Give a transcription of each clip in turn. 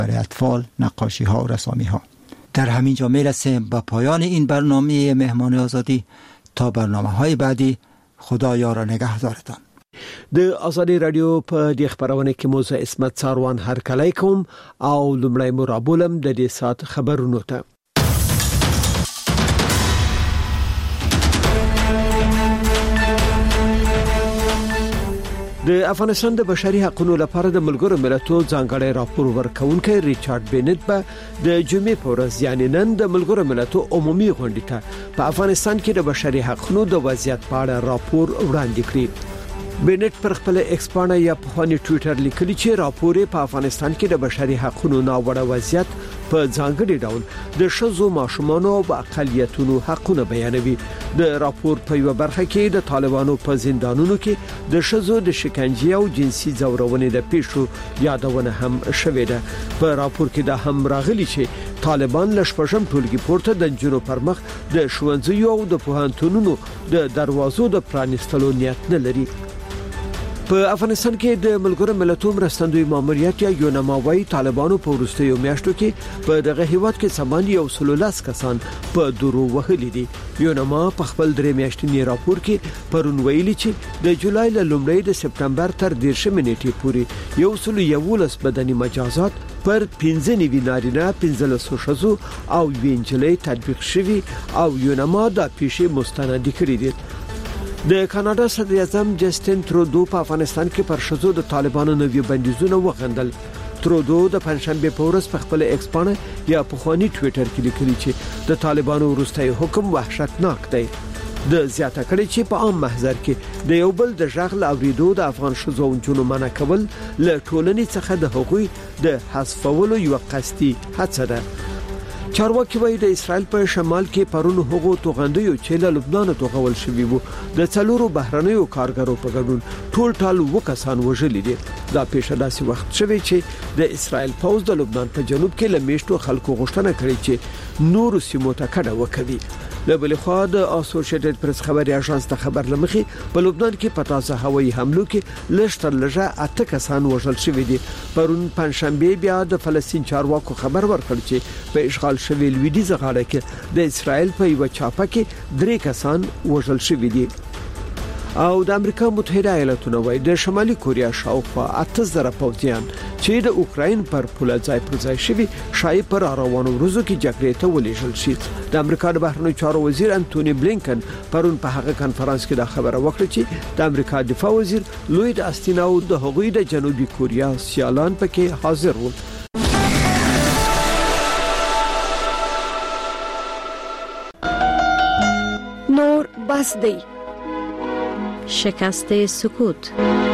برای اطفال، نقاشی ها و رسامی ها. در همین جا میرسیم به پایان این برنامه مهمان آزادی. تا برنامه های بعدی، خدایا را نگهدارتان. د آزادی رادیو په دې خبرونه کې موزه اسمت څاروان هرکلی کوم او لمړی مرابولم د دې سات خبرونو ته. د افغانستان د بشري حقوقو لپاره د ملګرو ملتونو ځانګړی راپور ورکونکي ریچارډ بینټ به د جمعې په ورځ یعنی نن د ملګرو ملتونو عمومي غونډې ته په افغانستان کې د بشري حقوقو د وضعیت په اړه راپور وړاندې کړی. بینټ پر خپل ایکس باندې یا په خوني ټوئیټر لیکلی چې راپور په افغانستان کې د بشري حقوقو ناوړه وضعیت په ځانګړي ډول د شذو ماشومانو او اقلیتونو حقونه بیانوي. د راپور په یو برخه کې د طالبانو په زندانونو کې د شذو د شکنجې او جنسي ځورونې د پیښو یادونه هم شوې ده. په راپور کې دا هم راغلي چې طالبان لشپږم ټولګي پورته د جنو پر مخ د ښوونځیو او د پوهنتونونو د دروازو د پرانیستلو نیت نه لري. په افغانستان کې د ملګرو ملتونو مرستندوی ماموریت یا یونماوي طالبانو په وروستیو میاشتو کې په دغه هیواد کې سامان یو سلولاس کسان په درو وهلي دي. یونما په خپل درې میاشتنی راپور کې پرون ویلي چې د جولای له لومړۍ د سپټمبر تر 10 نیټې پورې یو سل یولس بدني مجازات پر 15 نارینه 15 شذو او وینجلې تطبیق شوي او یونما د پیښې مستند کړي دي. د کاناډا صدر اعظم جسټین ترودو په افغانستان کې پر شذو د طالبانو نوي بندیزونه وغندل. ترودو د پنځشنبه په ورځ په خپل ایکس باندې یا په خواني ټوئیټر کې لیکلي چې د طالبانو وروستي حکم وحشتناک دی. د زیاته کړي چې په عام محضر کې د یو بل د ژغل اوریدو د افغان شذو او جنو منع کول له ټولنې څخه د حقوقي د حذفولو یو قصدي هڅه ده. چارواکي وایي د اسرائیل په شمال کې پرون هغو توغندیو چې له لبنان توغول شوی وو د څلورو بهرنیو کارګرو په ګډون ټول وکسان وژلي دي. دا پیښه داسې وخت شوی چې د اسرائیل پوځ د لبنان په جنوب کې لمیشتو خلکو غوښتنه کړې چې نور سیمو ته کډه وکړي. له بل خوا د اسوسییټډ پریس خبري اژانس ته خبر لمخې په لبنان کې په تازه هوایي حملو کې لږتر لږه 8 کسان وژل شوی دي. پرون پنځشنبه بیا د فلسطین چارواکو خبر ورکړ چې په اشغال شوی لویدیځ غاړه کې د اسرائیل په یو چاپه کې 3 کسان وژل شوی دي. او د امریکا متحده ایالاتونو وایي د شمالي کوریا شاوخوا 8000 پوځیان چې د اوکراین پر پوله ځای پر ځای شوی شایي پر روانو ورځو کې جګړې ته ولېږل شي. د امریکا د بهرنیو چارو وزیر انټونی بلینکن پرون په هغه کانفرنس کې دا خبره وکړه چې د امریکا دفاع وزیر لوید استین او د هغوی د جنوبي کوریا سیالان پکې حاضر وو. نور بس دی شکست سکوت.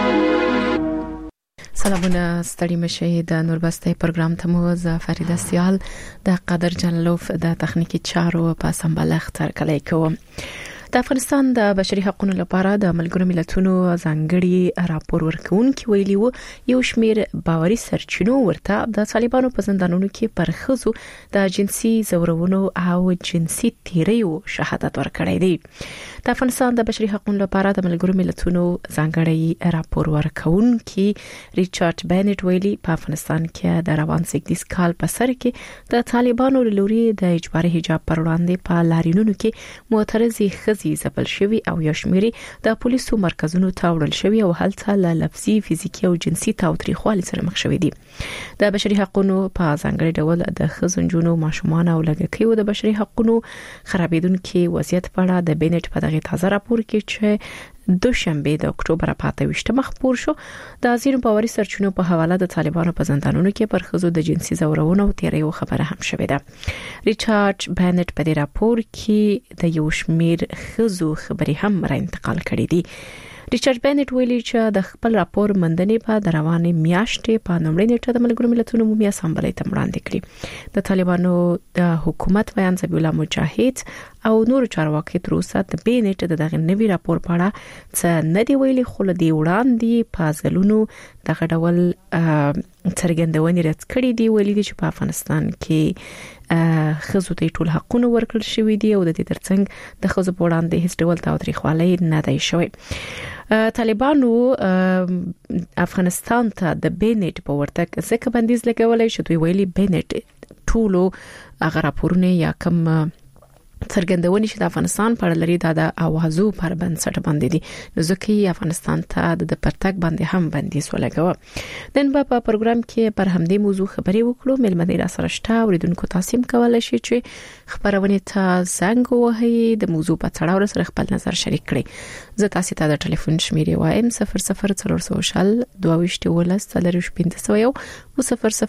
سلامونه ستړي مشه د نوربستي پروګرام ته مو ز فریده سیال د قدر جنلوف د تخنیکی چارو په سمبالښت تر کلی کوم. د افغانستان د بشري حقوقو لپاره د ملګرو ملتونو ځانګړي راپور ورکونکي ویلي وو یو شمیر باوري سرچینو ورته د طالبانو په زندانونو کې پر ښځو د جنسي ځورونو او جنسي تیریو شهادت ورکړی دی. د افغانستان د بشري حقوقو لپاره د ملګرو ملتونو ځانګړي راپور ورکونکي ریچارډ بینټ ویلي په افغانستان کې د روان سګدیس کال په سر کې د طالبانو لوري د اجباري حجاب پر وړاندې په لارینونو کې معترضي زبل شوی او یو شمیري د پولیسو مرکزونو ته وړل شوی او هلته له لفظي فزیکی او جنسي تاوتریخوالي سره مخ شوی دي. د بشري حقوقو په ځانګړي ډول د خزنجونو ماشومان او لګکیو د بشري حقوقو خرابېدونکو وضعیت په اړه د بینټ په دغه تازه راپور کې چې دوشنبه د اکتوبر په 28 مخ شو د ازین باوري سرچینو په حواله د طالبانو په زندانونو کې پر خزو د جنسي ځورونو او تیریو خبره هم شوې ده. ریچارډ بینټ په دې راپور کې د یو شمیر خزو خبري هم را انتقال کړې دي. ریچارډ بینټ ویلي چې د خپل راپور مندنې په دروانې میاشتې په نومړي نیټه د ملګرو ملتونو عمومي اسامبلې ته وړاندې کړي. د طالبانو د حکومت ویان ذبیح الله مجاهد او نور چارواکي تر اوسه د بینټ دغه نوي راپور په اړه څه نه دی ویلي، خو له دې وړاندې په ځلونو دغه ډول څرګندونې رد کړې دي، ویلي دي چې په افغانستان کې خزو ته ټول حقونه ورکړل شوې دي او د دې ترڅنګ د خزو په وړاندې هیڅ ډول تاوتریخوالی نه دی شوی. طالبانو افغانستان ته د بینټ په ورتګ ځکه بندیز لګولای شو، دوی ویلي بینټ ټولو هغه راپورونه یا کوم څرګندونې چې د افغانستان په اړه لري د اوازو پر بنسټ باندې دي، نو ځکه افغانستان ته د پرتګ باندې هم بندیز ولګاوه. نن په پروګرام کې پر همدې موضوع خبرې وکړو. ملمنې را سره شته، اوریدونکو تاسو هم کولای شئ چې خبرونه ته زنګ ووهئ، د موضوع په اړه سره خپل نظر شریک کړئ. زه تاسو ته د ټلیفون شمیرې وایم 0040 22 او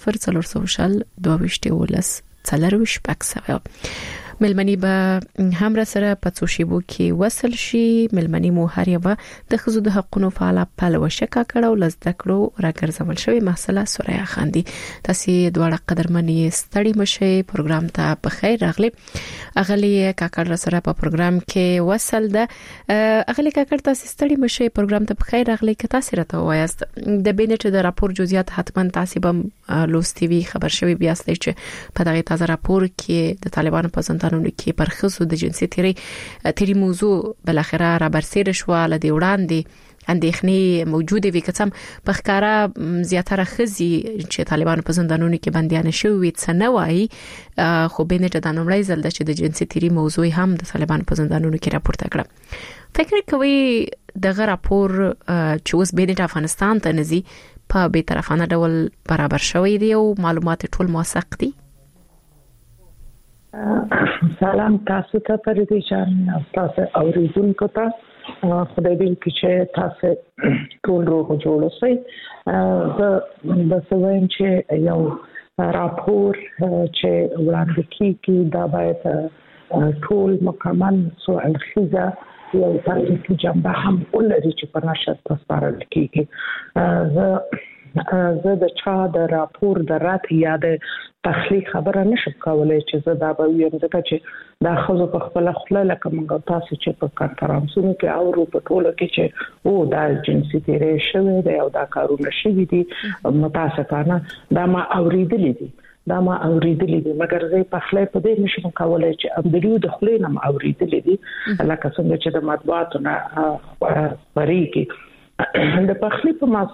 0040 ملمنی به هم را سره په څو شیبو کې وصل شي. ملمنی مو هر یو د خزو د حقونو فعال پلوه شکا کړو لزده کړو راګرځول شوی محصله سوریا خاندي. تاسو دواړه قدرمنې ستړي مشه، پروګرام ته په خیر راغلی. اغلی کاکړ را سره په پروګرام کې وصل ده. اغلی کاکړ تاسو ستړي مشه، پروګرام ته په خیر راغلی. که تاسو راته وایاست د بینټ د راپور جزئیات حتما تاسو به لوستي وي، خبر شوی بیا ستې چې په دغه تازه راپور کې د طالبانو په کې پر خصو د جنسي تیری موضوع بل اخره را برسېره شو. لدی وړاندې اندېښنې موجوده وي، کڅم په ښکارا زیاتره خزي چې طالبانو په زندانونو کې بنديان شوی څه نه وایي، خو بینټ د نومړی ځل د جنسي تیری موضوع هم د طالبانو په زندانونو کې راپورته کړ. فکر کوي دغه راپور چې اوس بینټ افغانستان ته نزي په به طرفانه ډول برابر شوی دی او معلومات ټول موثق دي؟ سلام تاسو ته پردي جان، تاسو اوریدونکو ته خدای دې چې تاسو ټول روغ جوړ اوسئ. د سویم چې یو راپور چې وړاندې کیږي دا باید ټول مکمل سو الخزه یو تاریخي جنبه هم ولري چې په نشر تسپارل کیږي. زه د چا د راپور د رات یا د تخلیق خبره نشم کولای چې زه دا به ویم، ځکه چې دا خزو په خپل خپل لکه موږ تاسو چې په کانفرنسونو کې او په ټولو کې چې او دا جنسي تیری شوی دی او دا کارونه شوی دي، متاسفانه دا ما اوریدلې دي مګر زه په خپل په دې نشم کولای چې امدلیو د خپل نم اوریدلې دي لکه څنګه چې د مطبوعاتو نه پریږي. د پخلی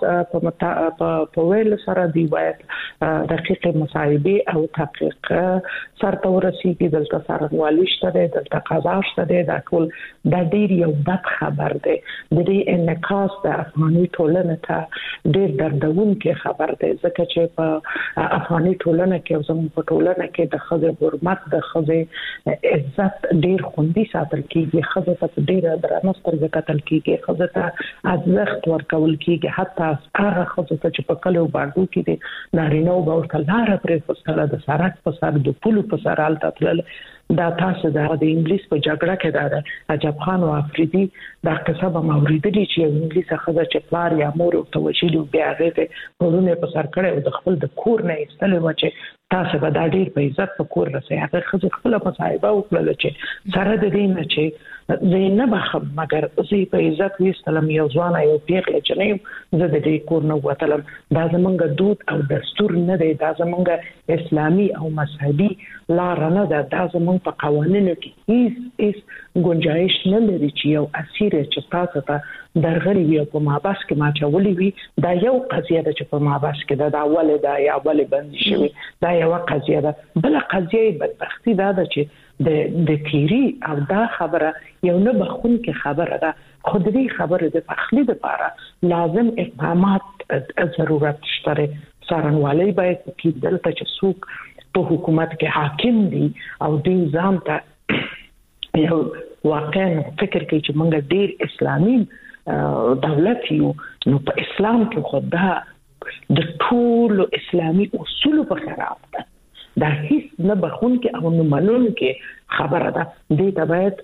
په ویل سره دی باید دقیق مصاحبه او تحقیق سره ورسیږي. دلته سرنوالي شته، دلته قضا شته، دا ټول د ډیر یو بد خبر دی. د دې انعکاس د افغاني ټولنې ته ډیر دردونکې خبر دی، ځکه چې په افغاني ټولنه کې زموږ په ټولنه کې د خزې حرمت، د خزې عزت ډیر خوندي ساتل کیږي، خزې ته ډیر درنه سترګې کتل کیږي، خزې ته ارزښت ورکول کیږي. حتی هغه خزو ته چې په کلو باندې کې دي نارینه او ورته لار پرې فسله د سړک په سر د پولو په سر حالت تل دا تاسو د انګلیس په جګړه کې دا عجب خان او افریدي دا قصه به موریدلی چې انګلیس خزه چې پلار یا مور او توجیل بیا غته پرونه په سر کړي او د خپل د کور نه ایستل و چې تاسو به دا ډیر په عزت په کور رسي. هغه خزه خپل مصاحبه وکړه چې سره د دې نه چې زه نه بخم مګر زه په عزت وستلم یو ځوان یو پیغله چې نه زه د دې کور نه وتلم. دا زمونږ دود او دستور نه دی، دا زمونږ اسلامي او مذهبي لار نه ده، دا زمونږ په قوانینو کې هیڅ گنجائش نه لري چې یو اسیر چې تاسو ته درغلي وي په مابس کې ماچولي وي. دا یو قضیه ده چې په مابس کې دا اول ده یا اول بند شوی، دا یو قضیه ده. بل قضیه بدبختی دا ده چې د تیری او دا خبره یو نه بخون کې خبره ده. خودري خبره د پخلی لپاره لازم اقدامات ضرورت شته. څارنوالي باید کې دلته چې څوک په حکومت کې حاکم دي او دې ځان ته یو واقعا فکر کوي چې موږ ډیر اسلامي دولت یو، نو په اسلام کې خدا د ټول اسلامي اصول په خلاف ده. دا هیڅ نه بخون کې او نه منون کې خبره ده. دې ته باید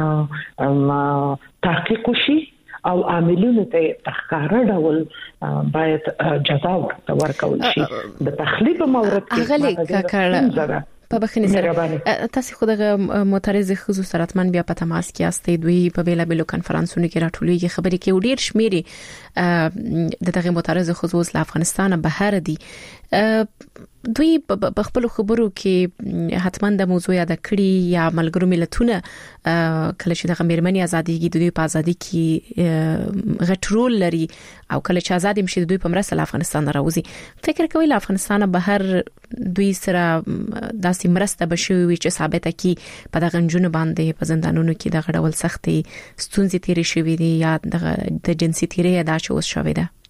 تحقیق وشي او عاملونو ته تخکار ډول باید جزا ورکول شي. د تخلیق مورد کې په بخښنې سره تاسو خو د معترض خزو سراتمن بیا په تماس کې یاستئ دوی په بیلا بیلو کنفرانسونو کې راټولېږي خبرې کې ډیر شمیرې د دغه معترض خزو له افغانستان بهر دي دوی په خپل خبرو کې حتمان د موضوع یاد کړی یا ملګرو ملتونه کله چې د مېرمنې ازادي د دوی په ازادي کې غټ رول لري او کله چې ازادي مشي د دوی په مرسته افغانستان راوځي فکر کوي له افغانستان بهر دوی سره داسې مرسته بشوي چې ثابته کی په دغه جنونو باندې په زندانونو کې د غړول سختي ستونزې تیرې شوې دي یا د جنسي تیرې ادا شوې شوې ده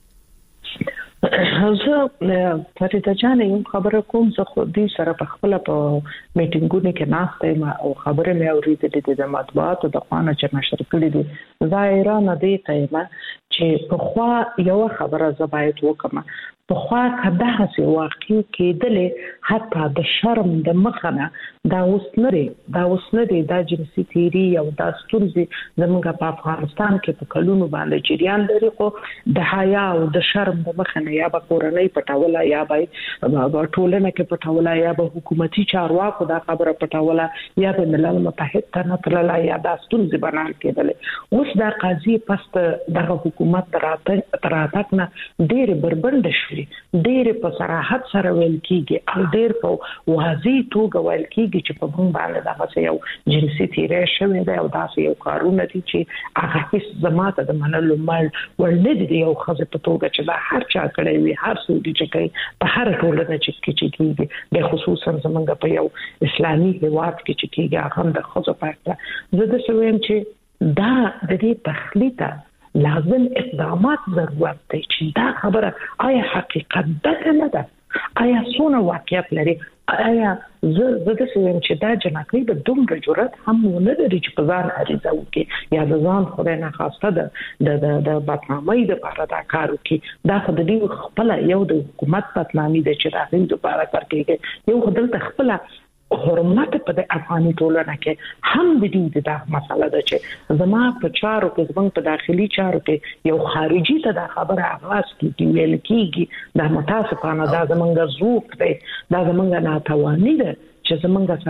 زه فریده جان یم خبره کوم زه خو دې سره په خپل په میټینګونو کې ناشته ما او خبره مې اورېدلې د مطبوعاتو د خوانه چې نشر کړې دي ظاهرا نه دی ته چې په خوا یو خبره زبایت وکم په خوا کده هسي واقع کېدلې حتی د شرم د مخنه دا وسنري دا جنسي تیری او دا ستونزې زموږ په افغانستان کې په کلونو باندې جریان لري خو د حیا او د شرم د مخنه یا به کورنۍ پټوله یا به ټولنه کې پټوله یا به حکومتي چارواکو دا خبره پټوله یا به ملل متحد ته نه تلله یا دا ستونزې بنان کېدلې اوس دا قضیه پس دغه حکومت تراتک نه ډېر بربند شوی ډېر په صراحت سره ویل کیږي او ډېر په واضح توګه ویل کیږي چې په موږ باندې دا یو جنسي تیری شوی دی او دا یو کارونه دي چې هغه هیڅ زماته د منلو مړ ولندې یو خزه په توګه چې دا هر چا کړی وي هر څو دي چې کوي په هر ټولنه چې کیږي د خصوصا زمونږ په یو اسلامي هیواد کې چې کیږي هغه د خزه پاتې زه د سویم چې دا د دې تخلیته لازم اقدامات ضرورت دی چې دا خبره آیا حقیقت ده نه ده آیا څونه واقعیت لري آیا زه د سویم چې دا جنکۍ د دومره جرأت هم نه لري چې په ځان عریضه وکړي یا د ځان خدای نه خواسته د بدنامۍ لپاره دا کار وکړي دا خو د دې خپل یو د حکومت بدنامي د چې راغلي لپاره کار کوي یو خدای خپل حرمت په د افغاني ټولنه کې هم د دې د مسله ده چې زما په چارو کې زمونږ په داخلي چارو کې یو خارجي ته دا خبره आवाज کیږي ویل کیږي دا متاسفانه دا زمونږ ضعف دی دا زمونږ ناتواني ده چې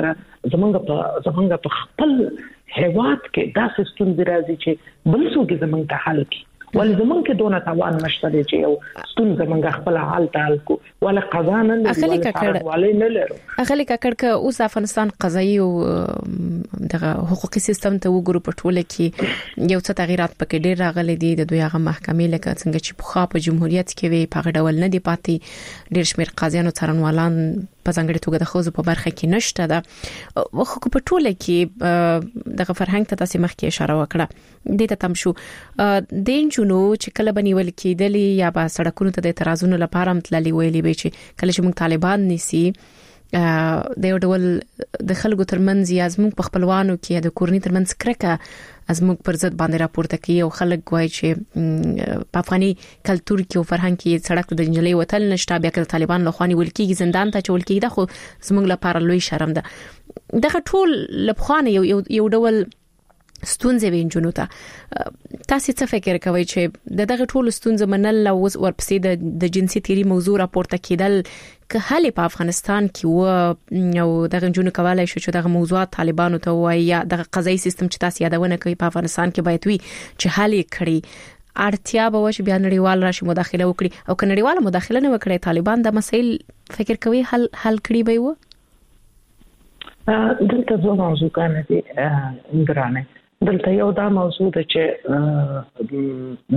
زمونږ په خپل هیواد کې دا ستونزې راځي چې بل څوک زمونږ ته حل کړي ول زمونږ کې دونه توان نشته چې یو ستونزه زمونږ خپل حال تعال کو ولا قضا نه لري اخلي ککړ ک اوس افغانستان قضایي او دغه حقوقي سیستم ته وګورو په ټوله کې یو څه تغیرات پکې ډېر راغلي دي د دوی هغه محکمې لکه څنګه چې په خاطر جمهوریت کې وي په غډول نه دی پاتې ډېر شمیر قاضیانو څارنوالان په ځانګړي توګه د خوځو په برخه کې نشته ده خو په ټوله کې دغه فرهنګ ته تاسو مخکې اشاره وکړه د ته تم شو د جنو چې کله بنیول کېدلی یا با سړکونو ته د اعتراضونو لپاره متللي ویلي به چې کله چې موږ طالبان نيسي د یو ډول د خلکو ترمنځ یا زموږ په خپلوانو کې د کورنۍ ترمنځ کرکه از موږ پر ضد باندې راپورته کوي او خلک وایي چې په افغاني کلچر کې او فرهنګ کې سړک د جنجلې وتل نشته بیا که طالبان لخواني ولکېږي زندان ته چول کېږي خو زموږ لپاره لوی شرم ده دغه ټول لبخانه یو ډول ستونزې وینجنو ته تاسو څه فکر کوئ چې دغه ټول ستونزې منل او ورپسې د جنسي تیری موضوع راپورته کېدل که حل په افغانستان کې او دغه جنونو کولای شو چې دغه موضوعات طالبانو ته وایي یا دغه قضایي سیستم چې تاسو یادونه کوي په افغانستان کې باید وي چې حل کړي اړتیا به وشي بیا نړیوال راشي مداخله وکړي او که نړیواله مداخله نه وکړي طالبان د مسایل فکر کوي حل کړي به و دلته زه موضوع کنه دي ګرانه دلته یو دا موضوع ده چې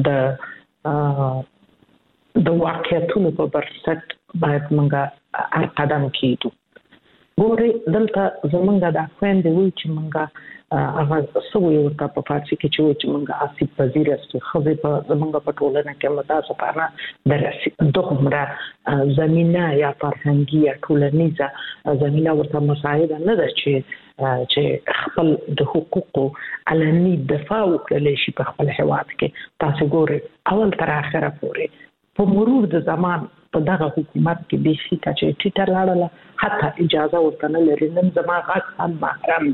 د واقعیتونو په بنسټ باید موږ هر قدم کېدو ګوري دلته زمونږ د خويندې وی چې موږ هغه سوي ورته په فارسی کې چې موږ آسیب پذیر استو خو په زمونږ په ټولنه کې متاسفانه دغه زمينه یا فرهنګي یا ټولنیزه زمينه ورته مساعده نه ده چې خپل د حقوقو علني دفاع وکړي شي په خپل هیواد کې تاسو ګورئ اول تر اخره پورې په مرور د زمان په دغه حکومت کې به شي چې ټیټر لاړه حتی اجازه ورته نه لري نن زما غاښ هم محرم دی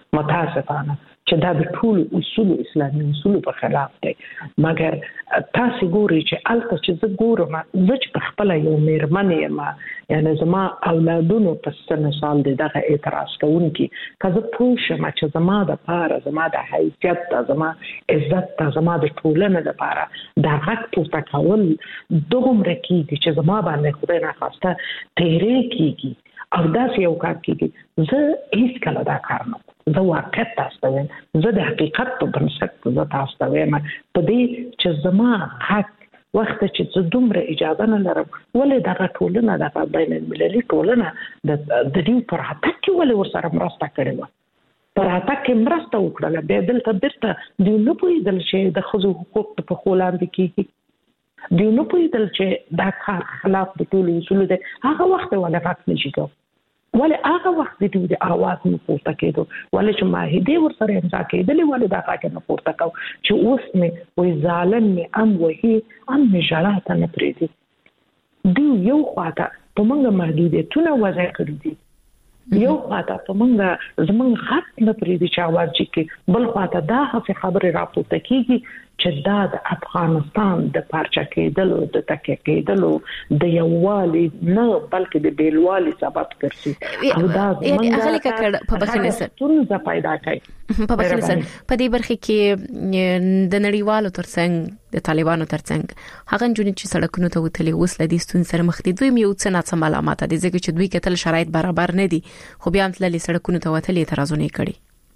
متاسفانه چې دا د ټول اصول اسلامي اصول په خلاف دی. مګر تاسو ګورئ چې الته چې زه ګورم زه چې په خپل یو مېرمن یم، یعنی زما اولادونو په سن سال دغه اعتراض کوونکي کله پوه شم چې زما د پاره زما د حیثیت زما عزت زما د ټولنې لپاره دا حق پورته کول دومره کیږي چې زما باندې خدای نه خواسته تیرې کیږي او داسې یو کار کیږي. زه هیڅ کله دا کار نه کوم. زه واقعیت تاسو ته وایم، زه د حقیقت په بنسټ زه تاسو ته وایم په دې چې زما حق وخت چې زه دومره اجازه نه لرم ولې دغه ټولنه د بین المللي ټولنه د دې پر حق کې ولې ورسره مرسته کړې وه، پر حق کې مرسته وکړله، بیا دلته بیرته دوی نه پوهېدل چې د ښځو حقوق په پښو لاندې کېږي، دوی نه پوهېدل چې دا کار خلاف د ټولو اصولو دی. هغه وخت ولې غږ نه شي کوو، ولې هغه وخت د دوی د اواز نه پورته کېدو، ولې چې معاهدې ورسره امضا کېدلې ولې دا غږ نه پورته کوو چې اوس مې وایي ظالم مې ام وهي ام مې ژړا ته نه پرېږدي. دوی یو خواته په موږ محدودیتونه وضع کړي دي، یو خواته په موږ زموږ غږ نه پرېږدي چې اواز وکړي، بل خواته دا هسې خبرې راپورته کېږي چې دا د افغانستان د پارچه کېدلو د تکیه کېدلو د یووالي نه بلکې د بیلوالي سبب ګرځي او دا هغه کړه په بخښنه سره ستونزه پیدا کوي. په بخښنه سره په دې برخه کې د نړیوالو ترڅنګ د طالبانو ترڅنګ هغه جنونی چې سړکونو ته وتلي اوس لدی ستونزې سره مخ دي، دوی یو څه ناڅه علامات دي ځکه چې دوی کتل شرایط برابر نه دي خو بیا هم تللي سړکونو ته وتلي اعتراضونه کړي.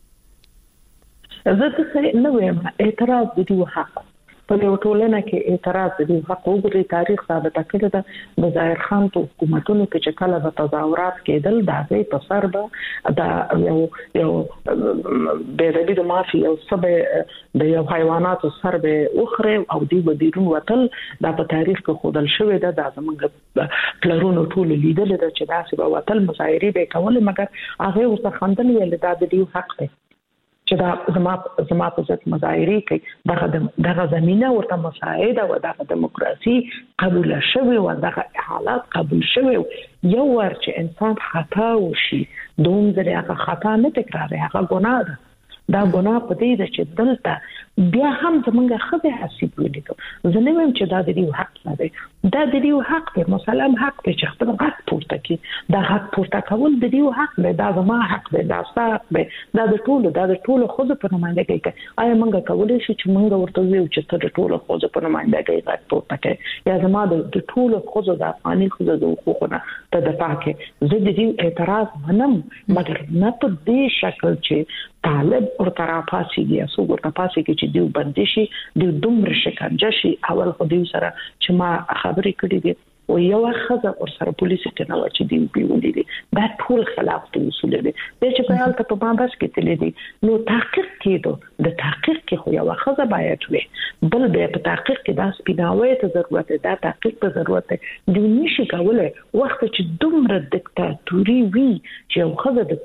زه څه نه وایم، اعتراض د دې حق په یو ټولنه کې اعتراض د دې حق وګړي تاریخ ثابت کړی ده. د ظاهر خان په حکومتونو کې چې کله د تظاهرات کېدل دا ځای په سر به دا یو بیربي د مافي او سبه د یو حیوانات سر به اوخره او دی به بیرون وتل، دا په تاریخ کې خودل شوی ده. دا زمونږ پلرونو ټول لیدل چې داسې به وتل مظاهرې به کول، مګر هغه ورته خندل ویل دا د دې حق دی چې دا زما په ځت مظاهرې کوي. دغه زمينه ورته مساعده و دغه دیموکراسي قبول شوی و دغه حالات قبول شوی. یو ور چې انسان خطا وشي دوم ځل هغه خطا نه تکراري، هغه ګناه ده. دا ګناه په دې ده چې دلته بیا هم زمونږ خدای حساب ولیکو. زه نه وایم چې دا د دې حق نه دی، دا د دې حق دی، مسلم حق دی چې خپل حق پورته کړي. دا حق پورته کول د دې حق دی، دا زما حق دی، دا ستا حق دی، دا د ټولو خود په نمائندګۍ کې. آیا موږ کولای شو چې موږ ورته ویو چې ته د ټولو خود په نمائندګۍ حق پورته کړې یا زما د ټولو خود د افغاني خود د حقوقونه ته دفاع کړې؟ زه د دې اعتراض منم، مګر نه په دې شکل چې طالب ورته راپاسيږي یا څو ورته پاسيږي چې دیو بندي شي، دیو دومره شکنجه شي. اول خو دیو سره چې ما خبرې کړې دي او یو خزه ور سره پولیس ته نه چې دی پیولې دي، دا ټول خلاف د اصول دي. چې په حالت په باندې کې تللی دي نو تحقیق کېدو، د تحقیق کې خو یو خزه باید وي، بل به په تحقیق کې دا سپیناوي ته ضرورت ده، دا تحقیق ته ضرورت ده. د نشي کولای وخت چې دومره دیکتاتوري وي چې یو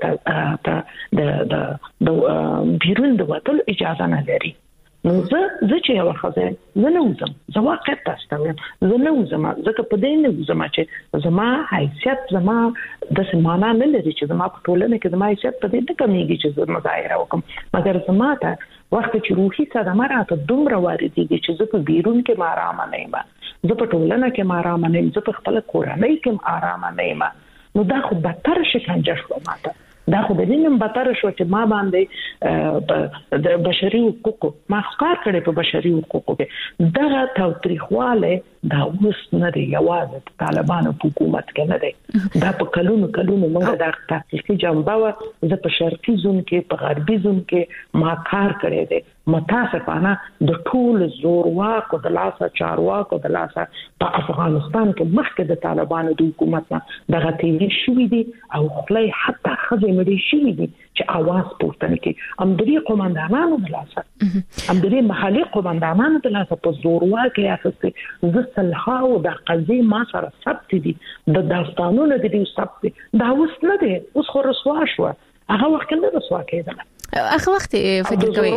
خزه د بیرون د وټل اجازه نه لري. نو زه چې یو خزه زه نه وزم، زه واقعیت تاسو ته زه نه وزم، ځکه په دې نه وزم چې زما حیثیت زما د سمانا نه لري چې زما په ټولنه کې زما حیثیت په دې نه کمیږي چې زه مظاهره وکم. مګر زما ته وخت چې روحي صدمه راته دومره واردېږي چې زه په بیرون کې آرام نه یم، زه په ټولنه کې آرام نه یم، زه په خپل کورنۍ کې آرام نه یم، نو دا خو بدتر شکنجه شو ماته. دا خو د دې نن بدتر شو چې ما باندې د بشري حقوقو ما ښکار کړي په بشري حقوقو کې دغه تاوتریخواله دا اوس نه دی یوازې د طالبانو په حکومت کې نه دی، دا په کلونو موږ د تحقیقي جنبه زه په شرقي زون کې په غربي زون کې ما کار کړی دی. متاسفانه د ټول زورواکو د لاسه چارواکو د لاسه په افغانستان کې مخکې د طالبانو د حکومت نه دغه تیری شوی دي او خپل حتی خزې مړي شوی دي چې आवाज پورته نکړي. امدري قومندانانو د لاسه امدري محلي قومندانانو د لاسه په زورواکي اساسي زسلهاو د قضیه ما سره ثبت دي، د داستانونو د دې ثبت دا اوس نه دی، اوس خو رسوا شو، هغه وخت نه رسوا کېدل. هغه وخت فکر کوي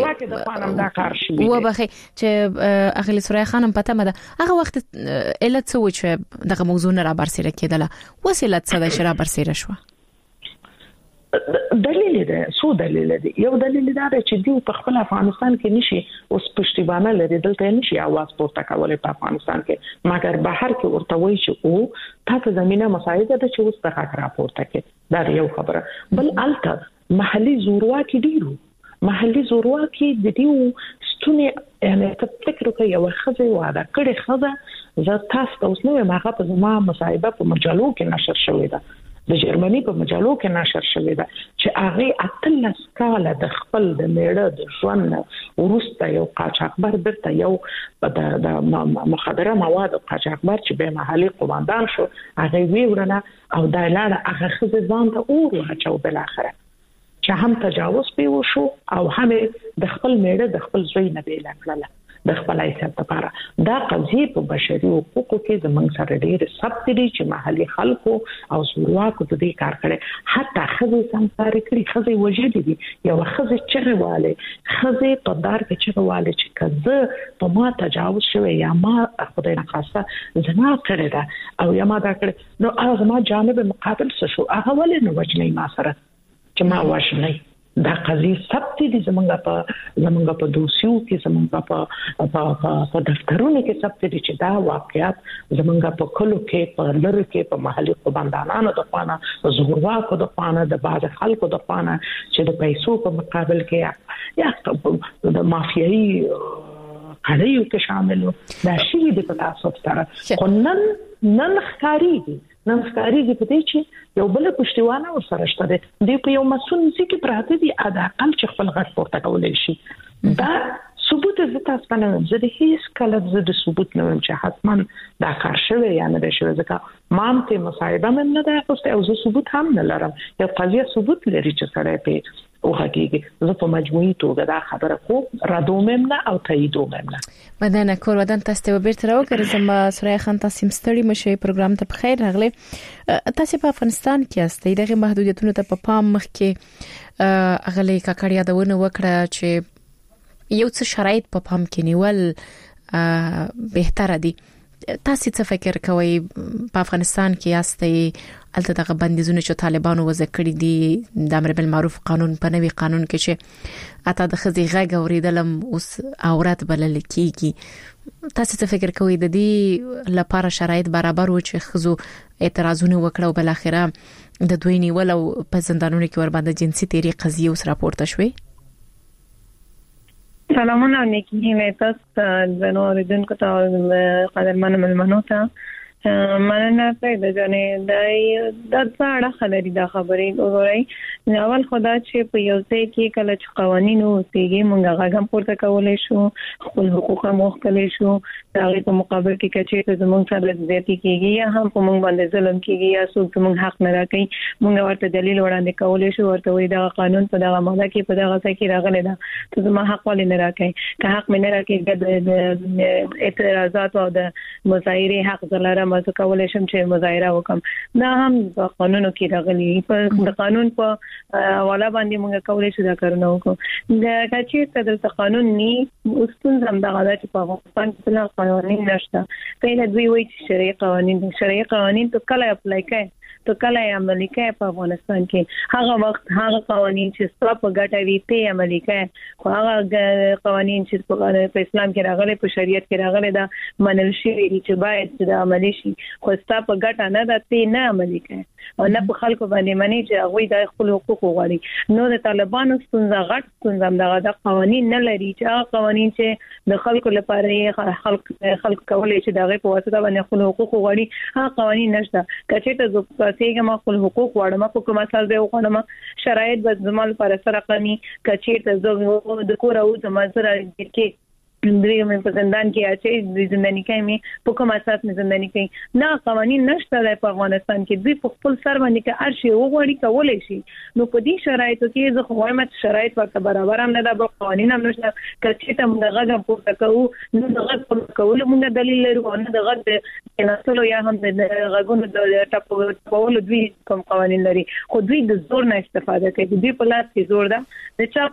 و بخي چې اغلی سوریا خانم پته مده هغه وخت علت څه و چې دغه موضوع نه را برسېره کېدله، وسیله څه ده چې را برسېره شو؟ دلیل ولې ده سو دلیل دی یو دلیل دا چې دوی په خپل افغانستان کې نشي اوس پښتیبانه لري دلته نشي आवाज پورته کولای په افغانستان کې مګر بهر کې ورته وایي چې او تاسو زمينه مساعده ده چې اوس په حق راپورته کې دا یو خبره بل الته محلي زورواکي ډیرو محلي زورواکي د دې ستونی یعنی فکر کوي یو خزه واده کړي خزه زه تاسو اوس نو ماغه په زما مصاحبه په مجلو کې نشر شوې ده د جرمني په مجلو کې نشر شوې ده چې هغه اتلس کاله د خپل د میړه د ژوند ورسته یو قاچاقبر برته یو د مخدره مواد قاچاقبر چې به محلي قوماندان شو هغه ویورنه او د لاله هغه خزه ځان ته اور واچو بل اخره چې هم تجاوز په وشو او هم د خپل میړه د خپل زوی نه بیل کړل د خپل حیثیت لپاره دا قضیه په بشري حقوقو کې زمونږ سره ډېر سخت دي چې محلي خلکو او زورواکو د دې کار کړي حتی خزي سمساري کړي خزي وجدي دي یو خزي چغواله خزي په دار کې چغواله چې کزه په ما تجاوز شوی یا ما خدای نه خاصه زنا کړی دا او یا ما دا کړی نو هغه ما جانب مقابل شو هغه ولې نو وجنې ما سره چې ما وښنی دا قضیه ثبت دي زمونږ په دوسیو کې زمونږ په دفترونو کې ثبت دي چې دا واقعیت زمونږ په کلو کې په لری کې په محلي قومندانانو د پانه زورواکو د پانه د باز خلکو د پانه چې د پیسو په مقابل کې یا د مافیایي کړیو کې شامل دا شی د تاسو سره نن ښکاریږي په دې چې یو بل پښتیوانه ورسره شته دی په یو مسون ځکه پراته دي ادا اقل چې خپل غږ پورته کولای شي دا ثبوت زه تاسو نه زه د هیڅ کله زه د ثبوت نه چې حتما دا کار شوی یا نه شوی ځکه مام ته مصاحبه من نه ده اوس او زه ثبوت هم نه لرم یو قضیه ثبوت لري چې سره په او حقیقي زه په مجموعي توګه دا خبره خو رادومم نه او تاییدوم نه مدنه کور ودان تاسو ته بیرته راوګرځم سوریا خان تاسو مستړی مشه پروګرام ته بخیر راغلی تاسو په افغانستان کې استئ دغه محدودیتونو ته په پام مخ کې اغلی کاکړیا دونه وکړه چې یو څه شرایط په پام کې نیول بهتره دي تاسو څه فکر کوئ په افغانستان کې استئ الته دغه بندیزونه چې طالبانو وضع کړی دي د امر بالمعروف قانون په نوي قانون کې چې اته د خزي غږ اوریدلم اوس اورات بلل کیږي تاسو څه فکر کوئ د دې لپاره شرایط برابر و چې خزو اعتراضونه وکړو بل اخره د دوی نیول او په زندانونو کې ور باندې جنسي تیری قضیه اوس راپورته شوې سلامونه نیکی تاسو د نور دونکو ته قدرمن ملمنو ته مننه پیدا جنې د څاړه خلري د خبرې وګورئ اول خدا چې په یو ځای کې کله چې قوانين اوسېږي مونږ هغه پورته کولای شو خپل حقوق مخکلي شو دا په مقابل کې چې زموږ سره زیاتی کېږي یا هم په مونږ باندې ظلم کېږي یا څوک زموږ حق نه راکړي مونږ ورته دلیل وړاندې کولای شو ورته وي دا قانون په دغه ماده کې په دغه ځای کې راغلی دا ته زما حق ولې نه راکړي که حق مې نه راکړي د اعتراضات او د مظاهره حق زلاره مزه کولای شم چې مظاهره وکم دا هم په قانونو کې راغلي په قانون په حواله باندې موږ کولای شو دا کارونه وکړو دا چې د قانون ني اوسن زم دغه چې په افغانستان کې قوانين نشته کله دوی وایي چې شرعي قوانين ته کله اپلای کوي ته کله عملي کوي په افغانستان کې هغه وخت هغه قوانين چې ستاسو په ګټه وي ته عملي کوي خو هغه قوانين چې په اسلام کې راغلي په شریعت کې راغلي دا منل شي چې باید د عملي شي خو ستاسو په ګټه نه ده ته نه عملي کوي او نه په خلکو باندې مني چې هغه د خپل حقوق وغواړي نو د طالبانو څنګه غټ څنګه د قوانين نه لري چې هغه قوانين چې د خلکو لپاره خلک کولای چې دغه په واسطه باندې خپل حقوق وغواړي هغه قوانين نشته کچې ته څنګه ما خپل حقوق وړم په کومه سال به وغواړم شرایط به زموږ لپاره سره قانوني کچې ته زه د کور او زما سره کې دوی مې په زندان کې اچي د زنداني کې مې په کوم اساس مې زنداني کې نه قوانين نشته د افغانستان کې دوی په خپل سر باندې کې ارشي وغوړي کولای شي نو په دې شرایطو کې زه خو وایم چې شرایط ورته برابر هم نه ده په قوانين هم نشته کچې ته موږ غږ پورته کوو نو دغه کول موږ دلیل لرو نه دغه د نسلو یا هم د غږونو د ټاپولو دوی کوم قوانين لري خو دوی د زور نه استفاده کوي دوی په لاس کې زور ده د چا په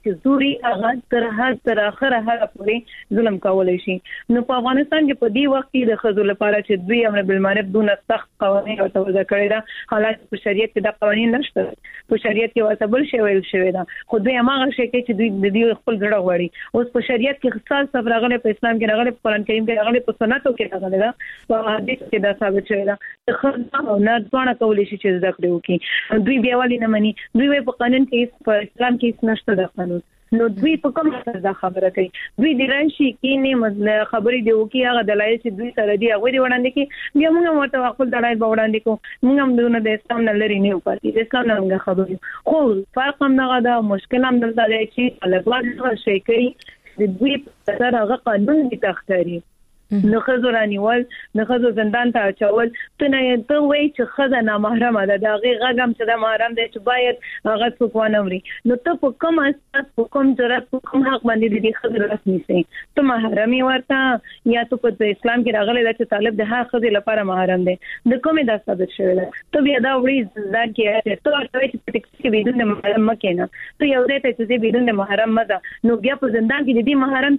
چې زوري هغه تر اخره هغه پورې ظلم کولای شي. نو په افغانستان کې په دې وخت کې د خزو لپاره چې دوی امر بالمعروف دونه سخت قوانين او توضیح کړی دا حالات په شریعت کې د قوانين نشته. په شریعت کې واسه بل شی ویل شوی دا خو دوی هغه شی کې چې دوی د دې خپل ځړه غواړي. اوس په شریعت کې خاص صبر غلې په اسلام کې راغلي، په قران کریم کې راغلي، په سنتو کې راغلي دا په حدیث کې دا ثابت شوی دا خزو نه ځوانه کولای شي چې زده کړي وکړي. دوی بیا ولې نه مني؟ دوی په قانون کې په اسلام کې نشته دا قانون. نو دوی په کوم اساس دا خبره کوي؟ دوی د راشي کې نه مطلب خبرې دی وکي هغه دلایل چې دوی سره دی هغه دی وړاندې کې بیا موږ ورته خپل دلایل وړاندې کوو. موږ هم دونه د اسلام نه لري نه پاتې، د اسلام نه موږ خبرې خو فرق هم نه غدا مشکل هم دلته دی چې الګوا شي کوي د دوی په سره هغه قانون دي تختاري. نو خزو رانیول، نو خزو زندان ته اچول، ته وایي چې خزه نامحرمه ده، دا غي غږم چې دا محرم دی چې باید هغه څوک ونوري. نو ته په کوم اساس، په کوم جرأت، په کوم حق باندې د خزو رسمي سي ته محرمي ورته یا ته په اسلام کې راغلی دا چې طالب د هغه خزو لپاره محرم دی؟ د کومه دا ثابت شوی ده؟ ته بیا دا وړي زندان کې ته ورته چې په ټیکس کې بدون محرم مکه نه ته یو ځای ته چې بدون محرم مده، نو بیا په زندان کې د دې محرم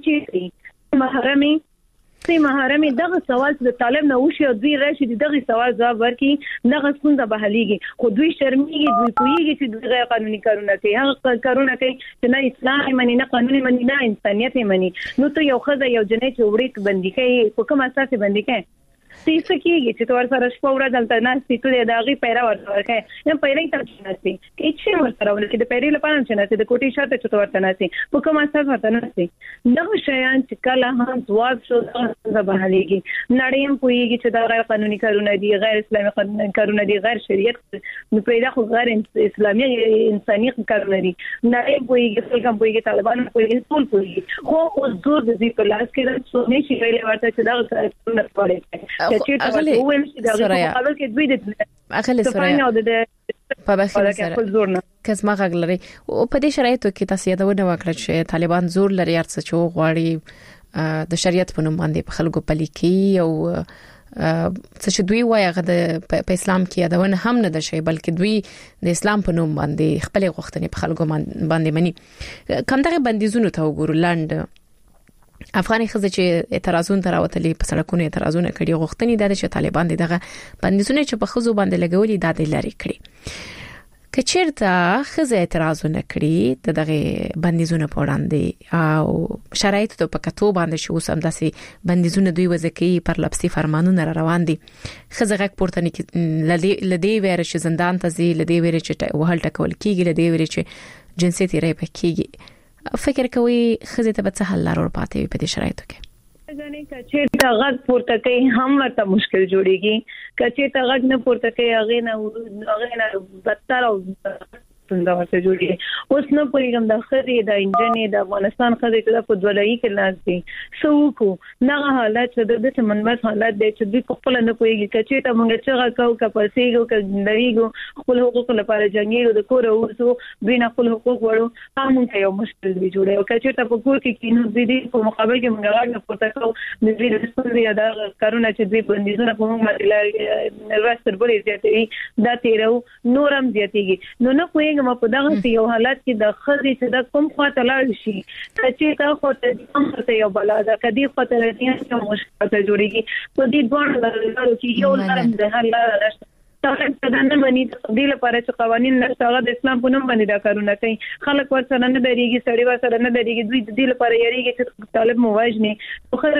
چی محرمي سي محرمي دغه سوال د طالب نه وشي او دوی راشي دغه سوال جواب ورکړي دغه څنګه بهاليږي. خو دوی شرمېږي، دوی کویږي چې دوی غیر قانوني کارونه کوي، هغه کارونه کوي چې نه اسلام مني، نه قانوني مني، نه انسانيت مني. نو ته یو خزه یو جنې چې وړي بندي کوي په کوم اساس بندي کوي؟ څه کېږي چې تور سره شپه ورځ دلته ناشې ته د هغې پیره ورکوي یا پیرې ته ناشې کې چې ورسره ولکه د پیرې لپاره ناشې د کوټې شاته چې ورته ناشې په کوم اساس ورته ناشې دغه شیان چې کله هم ځواب شو دغه بهاليږي. نړۍ هم پوهېږي چې دا غیر قانوني کارونه دي، غیر اسلامي کارونه دي، غیر شریعت نو پیدا خو غیر اسلامي انساني کارونه دي. نړۍ پوهېږي، خلک هم پوهېږي، طالبان هم پوهېږي، ټول پوهېږي. خو اوس زور د دې په لاس کې ده څو نشي ویلی ورته چې دغه کارونه کولی اغلی سوریا په بخښنه سره کزما غلري او په دې شرایطو کې تاسو یادونه وکړه چې طالبان زور لري ارڅ چې غواړي د شریعت په نوم باندې په خلکو پلي کوي او څه چې دوی وایي هغه په اسلام کې یادونه هم نه ده شي بلکې دوی د اسلام په نوم باندې خپل غوښتنې په خلکو باندې مني. کوم دغه بندیزونه ته وګورو لاند افغاني خزه چې اعتراضونه تراوتلي په سړکونو اعتراضونه کړي غوښتنې ده چې طالبان دغه بندیزونه چې په خزو باندې لګولي د دې لري کړي. کچیرته خزه اعتراضونه کړي دغه بندیزونه په وړاندې او شرایط ته په کتو باندې شو سم داسې بندیزونه دوی وځکي پر لپسي فرمانونه روان دي. خزه غک پورته لدی ویره چې زندان ته زی لدی ویره چې وهل ټکول کیږي لدی ویره چې جنسيتي ریپ کیږي. فکر کوي خزه ته به څه حل لرو پاتې وي په دې شرایطو کې؟ ځنې کچې ته غږ پورته کوي هم ورته مشکل جوړيږي. کچې ته غږ نه پورته کوي هغه نه بدتر او څنګه ورته جوړي. اوس نه پوهیږم د خزي د انجنې د افغانستان خزي ته په دولایي کې لازمي سوکو نه حالت د دې منمس حالت د چې د خپل نه پوهیږي چې ته مونږ چې غاکو کپسیګو کډریګو خپل حقوق لپاره جنگیږو د کور اوسو بنا خپل حقوق وړو هم ته یو مشکل دی جوړي او چې ته په کور کې کینو د دې په مقابل کې مونږ غواړو پورته کوو د دې رسپونډ دا کارونه چې دوی بندیزونه په موږ باندې راستر بولې زیاتې دا تیرو نورم زیاتېږي. نو نه پوهیږم په دغه یو حالت کې د خزي چې د کوم خاطر لاړ شي چې تا خو ته یو بلا ده کدي خاطر دې چې مشکل جوړيږي په دې ډول لارو کې یو لارم ده هر لار نشته. څنګه څنګه باندې تبدیل لپاره چې قوانين نشته هغه د اسلام په نوم باندې دا کارونه کوي. خلک ورسره نه درېږي، سړي ورسره نه درېږي، دوی د دې لپاره یریږي چې طالب مواجنه خو خره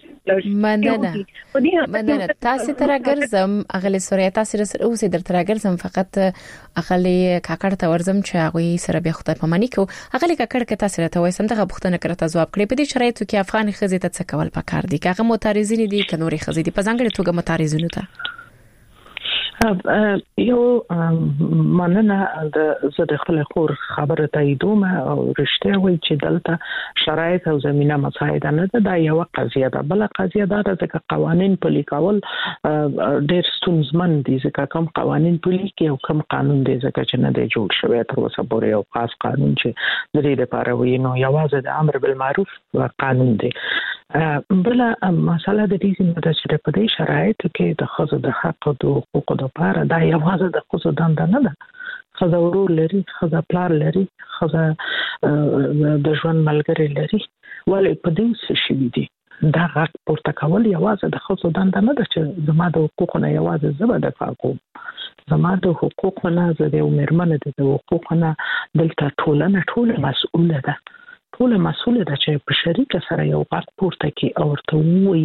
بیچاره مننه تاسو تر اگرزم اغلی سوریا تاسو سره اوسې در تر اگرزم فقط اغلی کاکړ ته ورزم چې هغه سره به خدای پمانی کو اغلی کاکړ کې تاسو ته وایسم دغه بوختنه کړه جواب کړی په دې شرایطو کې افغان خزې ته څه کول پکار دي هغه معترضین دي کنوري خزې دي په ځانګړي توګه معترضین ته یو مننه د خپل خور خبره تاییدوم او رښتیا وایي چې دلته شرایط او زمينه مساعده نه ده. دا یو قضیه ده. بل قضیه دا ده چې قوانين پلي کول ډېر ستونزمن دي ځکه کوم قوانين پلي کوي او کوم قانون دي ځکه چې نه دی جوړ شوی تر اوسه پورې یو خاص قانون چې د دې لپاره وي نو یوازې د امر بالمعروف قانون دی. بل مسله د دې چې په دې شرایطو کې د خزو د حق او د حقوقو لپاره دا یوازې د خزو دنده نه ده. خزه ورور لري، خزه پلار لري، خزه د ژوند ملګری لري، ولې په دې څه شي دي دا حق پورته کول یوازې د خصو دنده نه ده چې زما د حقوقو نه یوازې زه به دفاع کوم. زما د حقوقو نه زه د مېرمنې د حقوقو نه دلته ټوله مسؤله ده. ټوله مسؤله ده چې په شریکه سره یو غږ پورته کړي او ورته ووایي.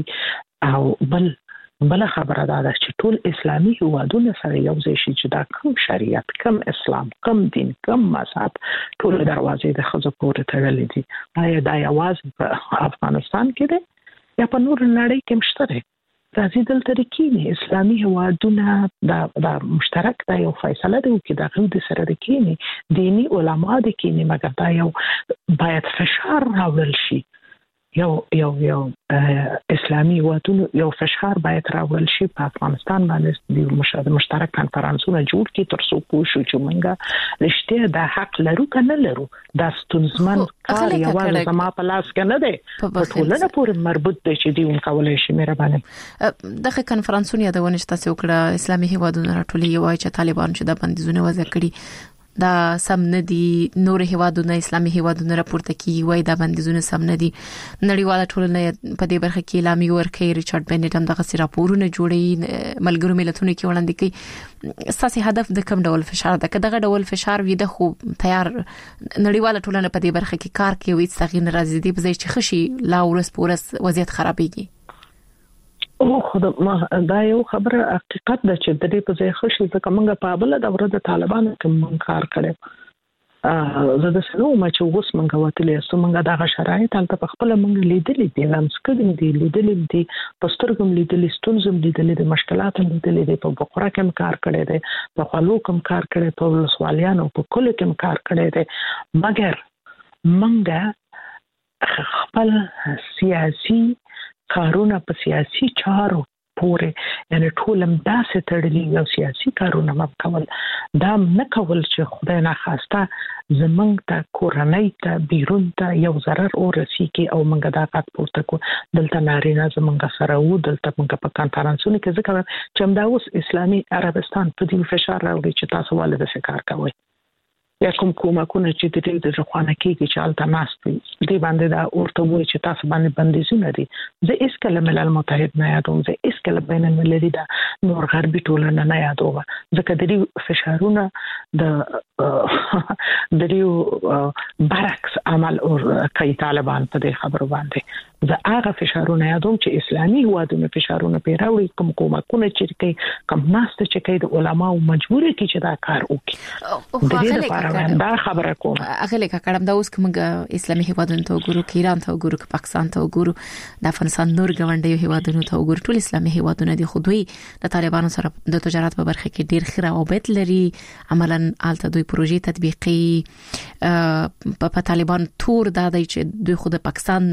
او بل خبره ده چې ټول اسلامي هیوادونه سره یو ځای شي چې دا کوم شریعت، کوم اسلام، کوم دین، کوم مذهب ټول دروازې د خزو پورې تړلې دي. آیا دا یوازې په افغانستان کې ده یا په نور نړۍ کې مشته ده؟ راځي دلته کېني اسلامي هیوادونه دا مشترک دا یو فیصله ده چې دا غوډ سره ده کېني دینی علما ده کېني، مګر دا یو باید فشار راوړل شي. یو اسلامي هیوادونو یو فشار باید راوړل شي په افغانستان باندې د مشترک کنفرانسونه جوړ کړي تر څو پوه شو چې موږ رښتیا د حق لرو که نه لرو. دا ستونزمن کار یوازې زما په لاس کې نه دی، په ټولنه پورې مربوط دی چې دوی وکولای شي. مهرباني دغه کنفرانسونه یادونه چې تاسو وکړه اسلامي هیوادونو راټولي وایي چې طالبان چې د بندیزونه وضع کړي دا سم نه دي، نور هیوادونه اسلامي هیوادونه راپورته کوي وایي دا بندیزونه سم نه دي. نړیواله ټولنه په دې برخه کې اعلامیه ورکړي. ریچارډ بینټ هم دغه راپورونه جوړي ملګرو ملتونو کې وړاندې کوي. اساسي هدف د کوم ډول فشار ده؟ که دغه ډول فشار وي د خو تیار نړیواله ټولنه په دې برخه کې کار کوي هیڅ تغییر نه راځي دی په ځای چې خشي لا ورس پورس وضعیت خرابېږي. او خدای دا یو خبره حقیقت ده چې د دې په ځای خشي ځکه موږ په بل د ورځ طالبانو کې کار کړو. زه د سلو ما چې اوس موږ وتلې سو موږ دغه شرایط تل په خپل موږ لیدلې دي، لمسکړې دي، لیدلې دي، پسترګم لیدلې، ستونزم لیدلې دي، مشکلات لیدلې دي. په بقره کې کار کړی دی، په خلکو کې کار کړی، په سوالیانو په کل کې کار کړی دی، مګر موږ خپل سیاسي کارونه په سیاسي چارو پورې یعنی ټولم داسې تړلي یو سیاسي کارونه مکول دا نه کول چې خدای نه خواسته زمنګ ته کورنۍ ته بیرون ته یو ضرر ورسیږي او موږ دا غږ پورته کو. دلته نارینه زمنګ سره وو، دلته موږ په کانفرنسونو کې ذکر چې دا اوس اسلامي عربستان په دې فشار راوړي چې تاسو ولې د څه کار کوئ یا کوم کومکونه چې د دې د ځخوانه کېږي چې الته ناست دي باندې دا ورته وایي چې تاسو باندې بندیزونه دي. زه هیڅ کله ملل متحد نه یادوم، زه هیڅ کله بین المللي دا نور غربي ټولنه نه یادوم، ځکه د دې فشارونه د دې برعکس عمل کوي طالبان په دې خبرو باندې. زه هغه فشارونه یادوم چې اسلامي هیوادونو فشارونه پیراوي، کوم کومکونه چې کوي، کوم ناست چې کوي د علماو مجبور کی چې دا کار وکړي. دا خبره کوم هغه لکه کړم دا اوس کومه اسلامي هیوادونو ته وګورو، ایران ته وګورو، پاکستان ته وګورو، د افغانستان نور ګوندې هیوادونو ته وګورو، ټول اسلامي هیوادونه دي خو دوی د طالبانو سره د تجارت په برخه کې ډیر ښه روابط لري. عملاً آلته دوی پروژې تطبیقي په طالبان تور دا دی چې دوی خود پاکستان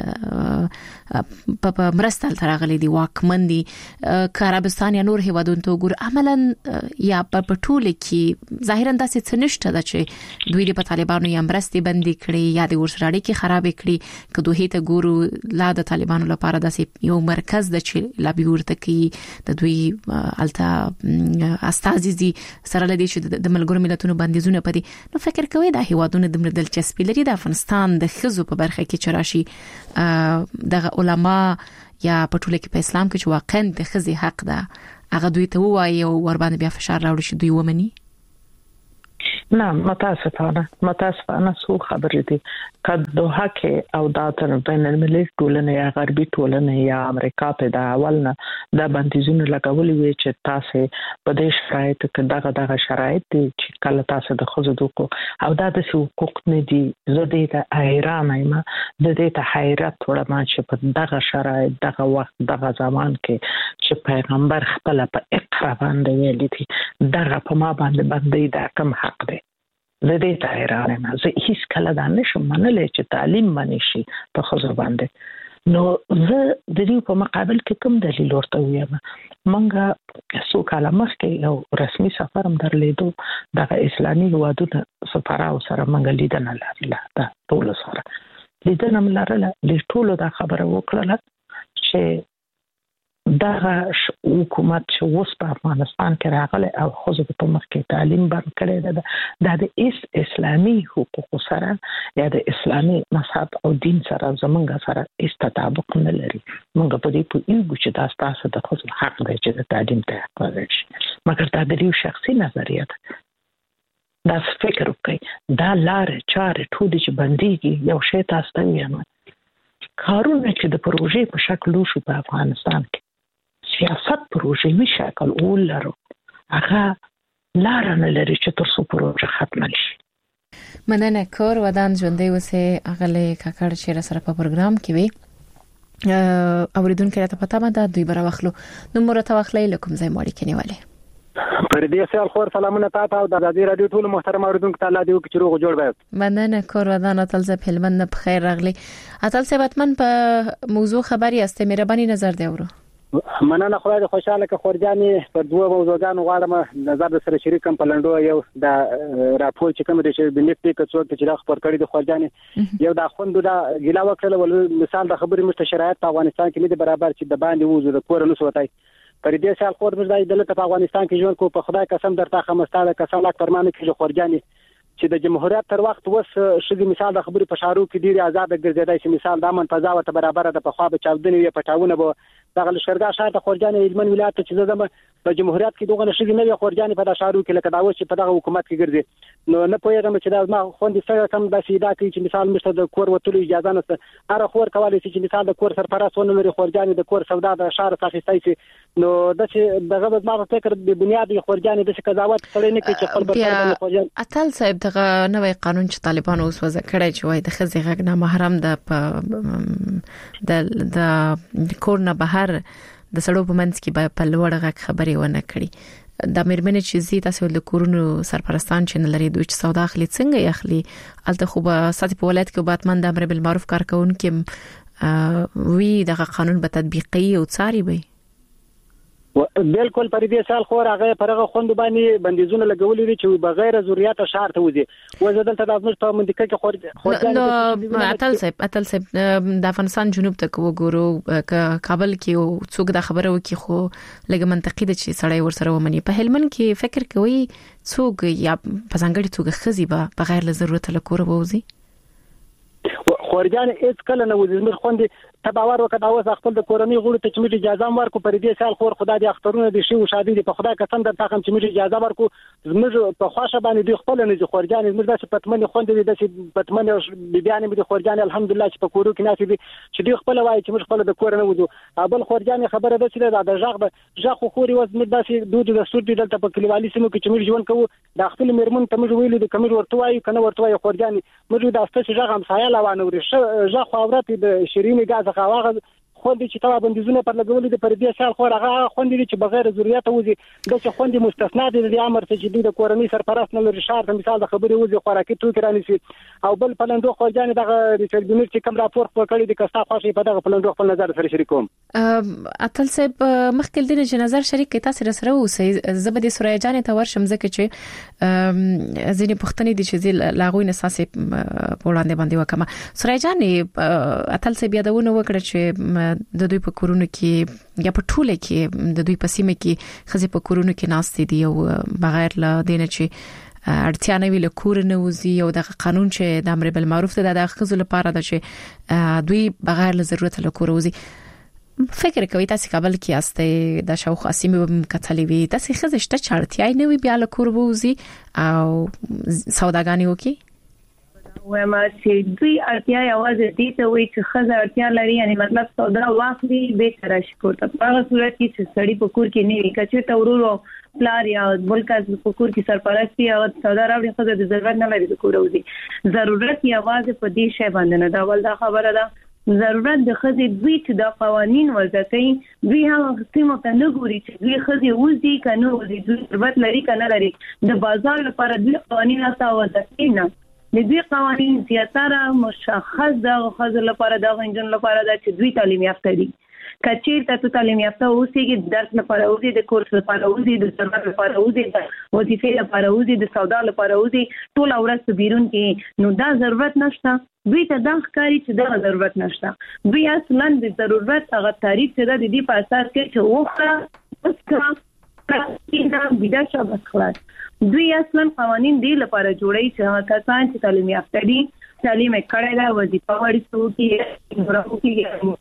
په مرستل ترغلي دي واکمن دي. عربستان یا نور هیوادونو ته وګورو عملاً یا په ټول کې ظاهراً داسې څه نشته دا چې دوی په طالبانو یا مرستې بندي کړي یا د ورسره اړیکې خراب کړي. که دوی ته ګورو لا د طالبانو لپاره داسې یو مرکز د چې لا بیورته کې د دوی الته استازي دي سره لدی چې د ملګرو ملتونو بندیزونه پدي. نو فکر کوي دا هیوادونه د دلچسپي لري د افغانستان د خزو په برخه کې چرشي د علما یا په ټوله کې په اسلام کې چې واقعا د خزي حق ده هغه دوی ته وایي او ور باندې بیا فشار راوړي چې دوی ومني. نه متاسفانه سو خبرې دي که دوحه کې او دا تر بین المللي ټولنه یا غربي ټولنه یا امریکا په دا اولنه دا بندیزونه لګولي وي چې تاسو په دې شرایط کې دغه شرایط دي چې کله تاسو د خزو دوکو او دا د حقوق نه دي. زه دې ته حیران یم، د دې ته حیرت وړم چې په دغه شرایط دغه وخت دغه زمان کې چې پیغمبر خپل په اقرا باندې ویلي دي دغه په ما باندې دا کم حق دی. زه دې ته حیران یم. زه هیڅ کله دا نشم منلی چې تعلیم باندې شي په خزو باندې. نو زه د دې په مقابل کې کوم دلیل ورته وایم؟ منګه څو کاله مخکې یو رسمي سفر هم درلیدو د اسلامي هیوادونو سفراو سره منګه لیدنه لرله، دا ټول سره لیدنه لرله، د ټولو دا خبره وکړه چې دا حکومت چې اوس په افغانستان کې راغلی او خو په مخ کې تعلیم بند کړی ده د اسلامي حقوقو سره یا د اسلامي مذهب او دین سره زمونږ سره هیڅ تطابق نه لري. موږ په دې پوهیږو چې دا ستاسو د خپل حق دی چې د تعلیم ته حق ورکړي، مګر دا د یو شخصي نظریه ده. دا فکر وکړئ دا لارې چارې ټول چې بنديږي یو شی تاسو ته وایم، کارونه چې د پروژې په شکل وشو په افغانستان کې سیاست پروژې شکل ولرو هغه لار نه لري چې تر څو پروژه ختم شي. مننه کور ودان ژوندې وسه اغله کاکړ چې سره په پروګرام کې وي اوریدونکو ته پته ما ده دوی بر واخلو نو مرته واخلې لکم ځای مالي کې نیولې پر دې سال خور سلامونه تاسو او د ازادي رادیو ټول محترم اوریدونکو ته الله دې وکړي چې روغ جوړ وي. مننه کور ودان اتل ز فلمن په خیر راغلی اتل څه بتمن په موضوع خبري است مهرباني نظر دی ورو. مننه خدای دې خوشاله که خورجانې په دوه موضوعګانو غواړم نظر سره شریکم په لندو یو د راپور چې کوم د بنفټ کې څوک چې دا خبر کړی د خورجانې یو د خوندو دا ګیلا وکړل ول مثال د خبرې مستشرات په افغانستان کې نه برابر چې د باندې وځو د کور نو سوتای پر دې سال خور مزای دلته په افغانستان کې ژوند کو په خدای قسم درته 15 قسم لا فرمانه کې خورجانې چې د جمهوریت تر وخت وس شګي مثال د خبرې په شارو کې ډیره آزاد ګرځیدای شي مثال د امن فضا او برابر د په خوا به چاودنې وي پټاونه به دغه لشکرګاه شاته خورجانې علمن ولایت چې زدم په جمهوریت کې دغه شګي نه خورجانې په شارو کې لکه دا و چې په دغه حکومت کې ګرځي نو نه پوهیږم چې دا ما خوندې سره کم د سیدا کې چې مثال مشته د کور وتلو اجازه نه هر خور کولای شي چې مثال د کور سرپرست ونه لري خورجانې د کور سودا د شهر څخه شي نو د دغه ما په فکر د بنیادی خورجانې د قضاوت سره نه کوي چې خپل پر خورجان اتل صاحب دغه نوې قانون چې طالبان اوس وضع کړی چې وای د خزي غږ نه محرم د کور نه بهر د سړو په منځ کې په لوړ غږ خبري ونه کړي د مېرمنې چې زی تاسو د کورونو سرپرستان چې لري دوی چې سودا اخلي څنګه اخلي الته خو به ساتي په ولایت کې باتمن د امر بالمعروف کارکونکو وی دغه قانون به تطبیقي او څاري وي بالکل پر دې سال خو هغه پرغه خوند باندې بندیزونه لګولې دي چې بغیر ضرورت شرط وځي وزدل ته د افغانستان په منطقه کې خو اتل صاحب د افغانستان جنوب ته وګورو کابل کې څوک د خبره وکي خو لګ منطقي د چې سړی ورسره ومني په هلمند کې فکر کوي څوک یا په ځانګړي توګه خزي به بغیر له ضرورت له کور ووزي خورجان هیڅ کله نه وځي موږ خوندې تباور وکړه اوس خپل د کورنۍ غړو ته چې موږ اجازه ورکو پر دې سال خور خدای دې اخترونه دي شي او شادي دي په خدای قسم درته هم چې موږ اجازه ورکو موږ په خواشه باندې دوی خپل نه دي خورجان موږ داسې پټمنې خوندې دي پټمنې بیان دي خورجان الحمدلله چې په کورو کې ناسي دي چې دوی خپل وایي چې موږ خپل د کور نه وځو بل خورجان خبره ده چې د ژغ خو خوري وز موږ داسې دود د سود دي دلته په کلیوالي سیمو کې چې موږ ژوند کوو د خپل میرمن ته موږ ویلو د کمر ورته وایي کنه ورته وایي خورجان موږ د استه ژغ هم سایه لوانه وري ژغ خو اورات د شیرینی غاز خواغه خوندې چې توا بندیزونه پر لګولې د پر دې سال خو هغه خوندې چې بغیر ضرورت وځي د څه خوندې مستثنا دي د امر چې د کورنۍ سرپرست نه لري شرط مثال د خبرې وځي خوراکي توکي رانیسي او بل پلندو خورجان دغه ریسرچ بنر چې کوم راپور کړی د کستا خوشي په دغه پلندو خپل نظر سره شریکوم اتل صاحب مخکې د دې نظر شریک کې تاسو سره اوسئ زبدي سورای جان ته ورشم زکه چې ځینې پښتنې دي چې لاغوي نساسي پولاندې باندې وکما سورای جان اتل صاحب یادونه وکړه چې د دوی په کورونو کې یا په ټوله کې د دوی په سیمه کې خزي په کورونو کې ناست دي او بغیر له دینه چې اړتیا نه ویل کور نه وزي او د قانون چې د امر بالمعروف ته د خزو لپاره د چې دوی بغیر له ضرورت له کور وزي فکر کوي تاسو کابل کې استه د شاوخ اسیمه کتلې وي تاسو خزشته چارتیا نه وي بیا له کور وزي او سوداګانی وکي وما چې دوی اړتیا یوازې دي ته وي چې خزه اړتیا لري یعنی مطلب سودا واخلي به تر شي کوته په هغه صورت کې چې سړی په کور کې نه وي کچې ته ورورو پلار یا بلکې په کور کې سرپرستی او سودا راوړي خزه د ضرورت نه لري د کور وځي ضرورت یوازې په دې شی باندې نه دا ول دا خبره ده ضرورت د خزه دوی چې د قوانين وضع کوي دوی هغه سیمه ته نه ګوري چې دوی خزه وځي کنه وځي دوی ضرورت لري کنه لري د بازار لپاره دوی قوانين تاسو وضع کوي نه د دې قوانين زیاتره مشخص د خزر لپاره د غنجن لپاره د چې دوی تعلیم یافته دي کچیر ته تعلیم یافته اوسېږي درس لپاره اوسي د کورس لپاره اوسي د ضرورت لپاره اوسي د وظیفې لپاره اوسي د سودا لپاره اوسي ټول ورځ بیرون کې نو دا ضرورت نشته دوی ته دا ښکاري چې دا ضرورت نشته دوی اصلا د ضرورت هغه تعریف چې د دې په اساس کې چې وخت اسکا بيدا شابه خلاص دوی اصلا قوانين دی لپاره جوړي چې کسان چې تعلیم یافته دي تعلیم کړی دا وظیفه ورسو کې ورو کې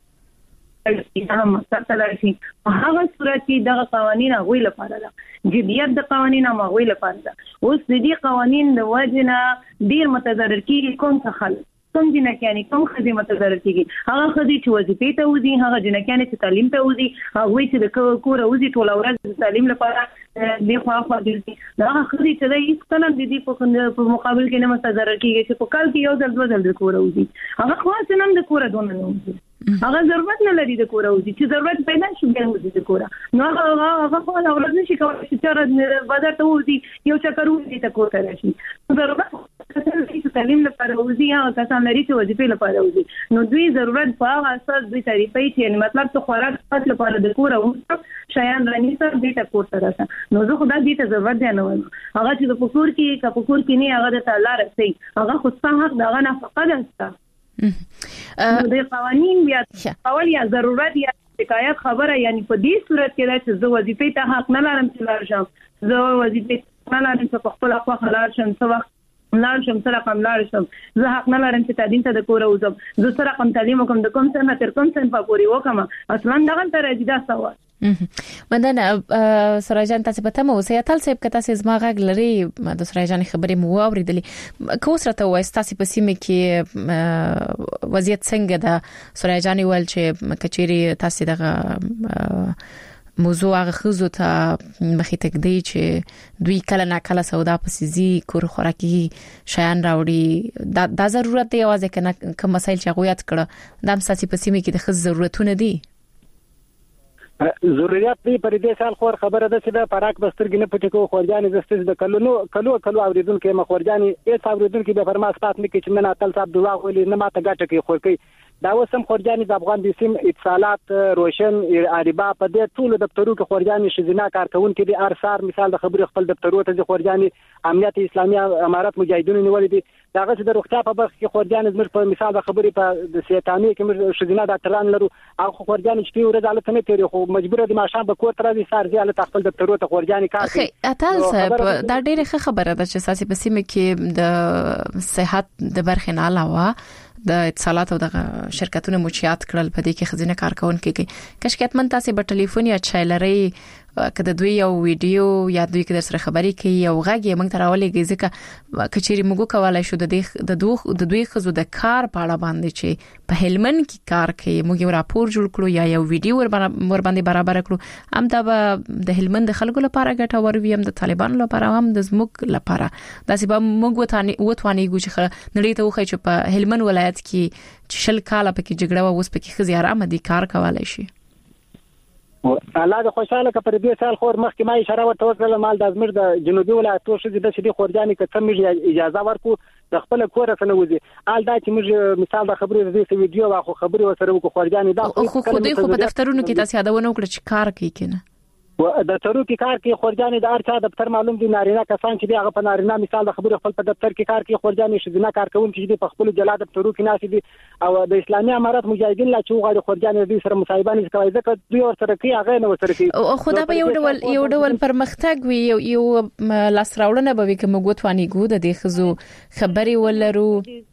هم مستقل شي هغه صورت کې دغه قوانين هغه لپاره ده جديت د قوانين هغه لپاره ده اوس د دې قوانين د وجنه ډیر متضرر کیږي کوم څه خلک کوم جنکیانی کوم خدمت متضرر کیږي هغه خدي چې وظیفه ته وځي هغه جنکیانی چې تعلیم ته وځي هغه چې د کور وځي ټول ورځ تعلیم لپاره دی خو دي دا خدي چې د هیڅ کله د دې په مقابل کې نه متضرر کیږي چې په کال کې یو ځل دوه ځل د کور وځي هغه خاص نن د کور دونه نه وځي هغه ضرورت نه لري د کور وځي چې ضرورت پیدا شي بیا وځي د کور نو هغه خو لا ورځ نشي کولای چې تر بازار ته وځي یو چکر وځي ته کور ته راشي ضرورت چې تعلیم لپاره وځي هغه کسان لري چې وظیفې لپاره وځي نو دوی ضرورت په هغه اساس دوی تعریفي چې مطلب ته خوراک خپل لپاره د کور وځي شایان رانی سره دې ته کور ته راځي نو زه خدای دې ته ضرورت دی نه وایم هغه چې د پکور کې نه هغه د تعالی رسي هغه خو څنګه حق دغه نه فقط است نو د قوانين بیا اول یا ضرورت یا شکایت خبره یعنی په دې صورت کې چې زه وظیفې ته حق نه لرم چې لارشم زه وظیفې نه لرم چې خپل حق خلارشم څه وخت لارشم سره کوم لارشم زه حق نه لرم چې تعلیم ته د کور وځم زه سره کوم تعلیم کوم د کوم څه نه تر کوم څه په پوري وکم اصلا دغه تر اجازه سوال مندنه سراجان تاسو په تمه اوسئ تل څه په تاسو زما غږ لري د سراجان خبرې مو اوریدلې کوسرته وای تاسو په سیمه کې وضعیت څنګه ده سراجان ول چې کچيري تاسو دغه موضوع هغه خزو ته مخې ته دی چې دوی کله نه کله سودا پسې کور خوراکي شیان راوړي دا ضرورت دی اوازه کنه کوم مسایل چې غویات کړه د مساسي په سیمه کې د خز ضرورتونه دي ضرورت دی پر دې سال خور خبره ده چې د پراک بسترګ نه پټ کو خورجانې زستې د کلو اوریدونکو مخورجانې هیڅ اوریدونکو به فرماس پات نه کې چې من اتل صاحب دوا ولې نه ماته ګټه کې خور کوي دا وسم خورجانې د افغان د سیم اتصالات روشن اربا په دې ټول دفترو کې خورجانې شزینا کارکونکو دي ارسار مثال د خبرې خپل دفترو ته خورجانې امنیت اسلامي امارات مجاهدینو نیولې دي داغه چې د روغتیا په برخه کې خورجانې زموږ په مثال د خبرې په د سیتانی کې موږ شزینا ډاکټران لرو او خورجانې چې ورځ حالت نه تیری خو مجبور دي ماشام به کور تر دي سار دي حالت خپل دفترو ته خورجانې کار کوي اتل صاحب دا ډېره خبره ده چې ساسي په سیمه کې د صحت د برخې نه علاوه د اتصالات او د شرکتونو مچیات کړل په دې کې خزینه کارکونکو کې کشکاتمن تاسو په ټلیفون یا چایلري کده دوی یو ویډیو یا دوی کې سره خبري کوي یو غږی موږ تراولې ځکه کچيري موږ کولای شو د دوی خزو د کار په اړه باندې چې په هلمن کې کار کوي موږ یو راپور جوړ کړو یا یو ویډیو ور باندې برابر کړو هم دا د هلمن د خلکو لپاره ګټور وي هم د طالبانو لپاره هم د زموږ لپاره دا چې به موږ وتواني ګوچ نړۍ ته وخی چې په هلمن ولایت کې شل کاله پکې جګړه و اوس پکې خزي آرام دي کار کولای شي الله د خوشاله ک پر دې سال خور مخکې ما اشاره ورته وکړه مال د ازمیر د جنوبي ولایتو شې د شدي خورجانې ک څه اجازه ورکو د خپل کور سره وځي آل دا چې موږ مثال د خبرې د ویډیو واخو خبرې وسره وکړو خورجانې دا خو دوی خو په دفترونو کې تاسو یادونه وکړه چې کار کوي کنه د ترو کې کار کې خورجانې د ارچا دفتر معلوم دي نارینه کسان چې هغه په نارینه مثال د خبرې خپل په دفتر کې کار کوي خورجانې شذنا کارکونکو چې په خپل جلا دفترو کې ناس دي او د اسلامي امارات مجاهدین لا چې غواړي خورجانې د سره مصاحبانه کوي ځکه دوی ورسره کوي هغه نه ورسره کوي خو دا به یو ډول پرمختګ وي یو لاسراوړنه به وي کوم غوتوانی ګو د دې خزو خبري ولرو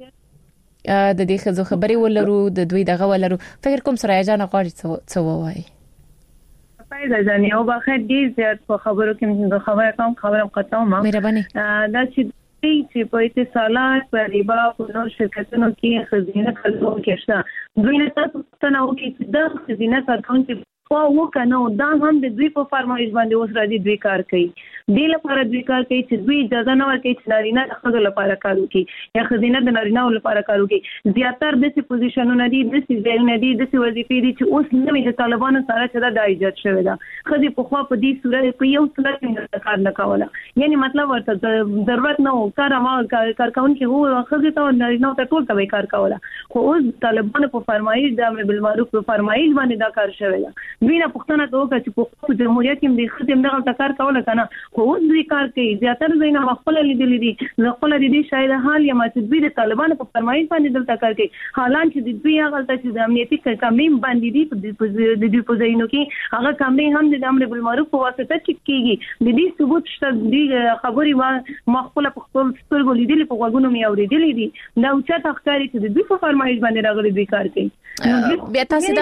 د دې خزو خبري ولرو د دوی دغه ولرو فکر کوم سره اجازه غواړي څه وایي فایده ځنی او بخیر ډیر زیات په خبرو کې د خبرم قطعه ما مهرباني دا چې په اتصالات په ریبا په نور شرکتونو کې خزینه کارکونکو شته دوی نه تاسو څنګه وکړي چې د خزینه کارکونکو خو وکنه دا هم د دوی په فرمایش باندې اوس راځي دوی کار کوي دې لپاره دوی کار کوي چې دوی اجازه نه ورکوي چې نارینه د ښځو لپاره کار وکړي یا ښځینه د نارینه لپاره کار وکړي. زیاتره داسې پوزیشنونه دي، داسې ځایونه دي، داسې وظیفې دي چې اوس نوې د طالبانو سره چې دا ایجاد شوې ده. ښځې پخوا په دې صورت په یو صورت کې کار نه کوله، یعنی مطلب ورته ضرورت نه و کارکونکي وو ښځې ته نارینه ته ټول ته کار کوله. خو اوس طالبانو په فرمایش د امر بالمعروف په فرمایش باندې دا کار شوی ده. دوی نه پوښتنه کوي چې په جمهوریت کې د ښځې دغه کار کوله کنه، خو اوس دوی کار کوي. زیاتره ځای نه خپل لیدل دي، خپل دي شاید حال یا چې دوی د طالبانو په فرمایش باندې دلته کار کوي، حالانکه د دوی هغه چې د امنیتي کمرې باندې دي د دوی په ځایونو کې هغه کمرې هم د امر بالمعروف په واسطه چې کیږي. د دې ثبوت شته، د خبرې ما خپل په خپل سترګو لیدلې، په غوږونو مې اورېدلې دي. دا اوچا تخکاری چې د دوی په فرمایش باندې راغلي دوی کار کوي. بیا تاسو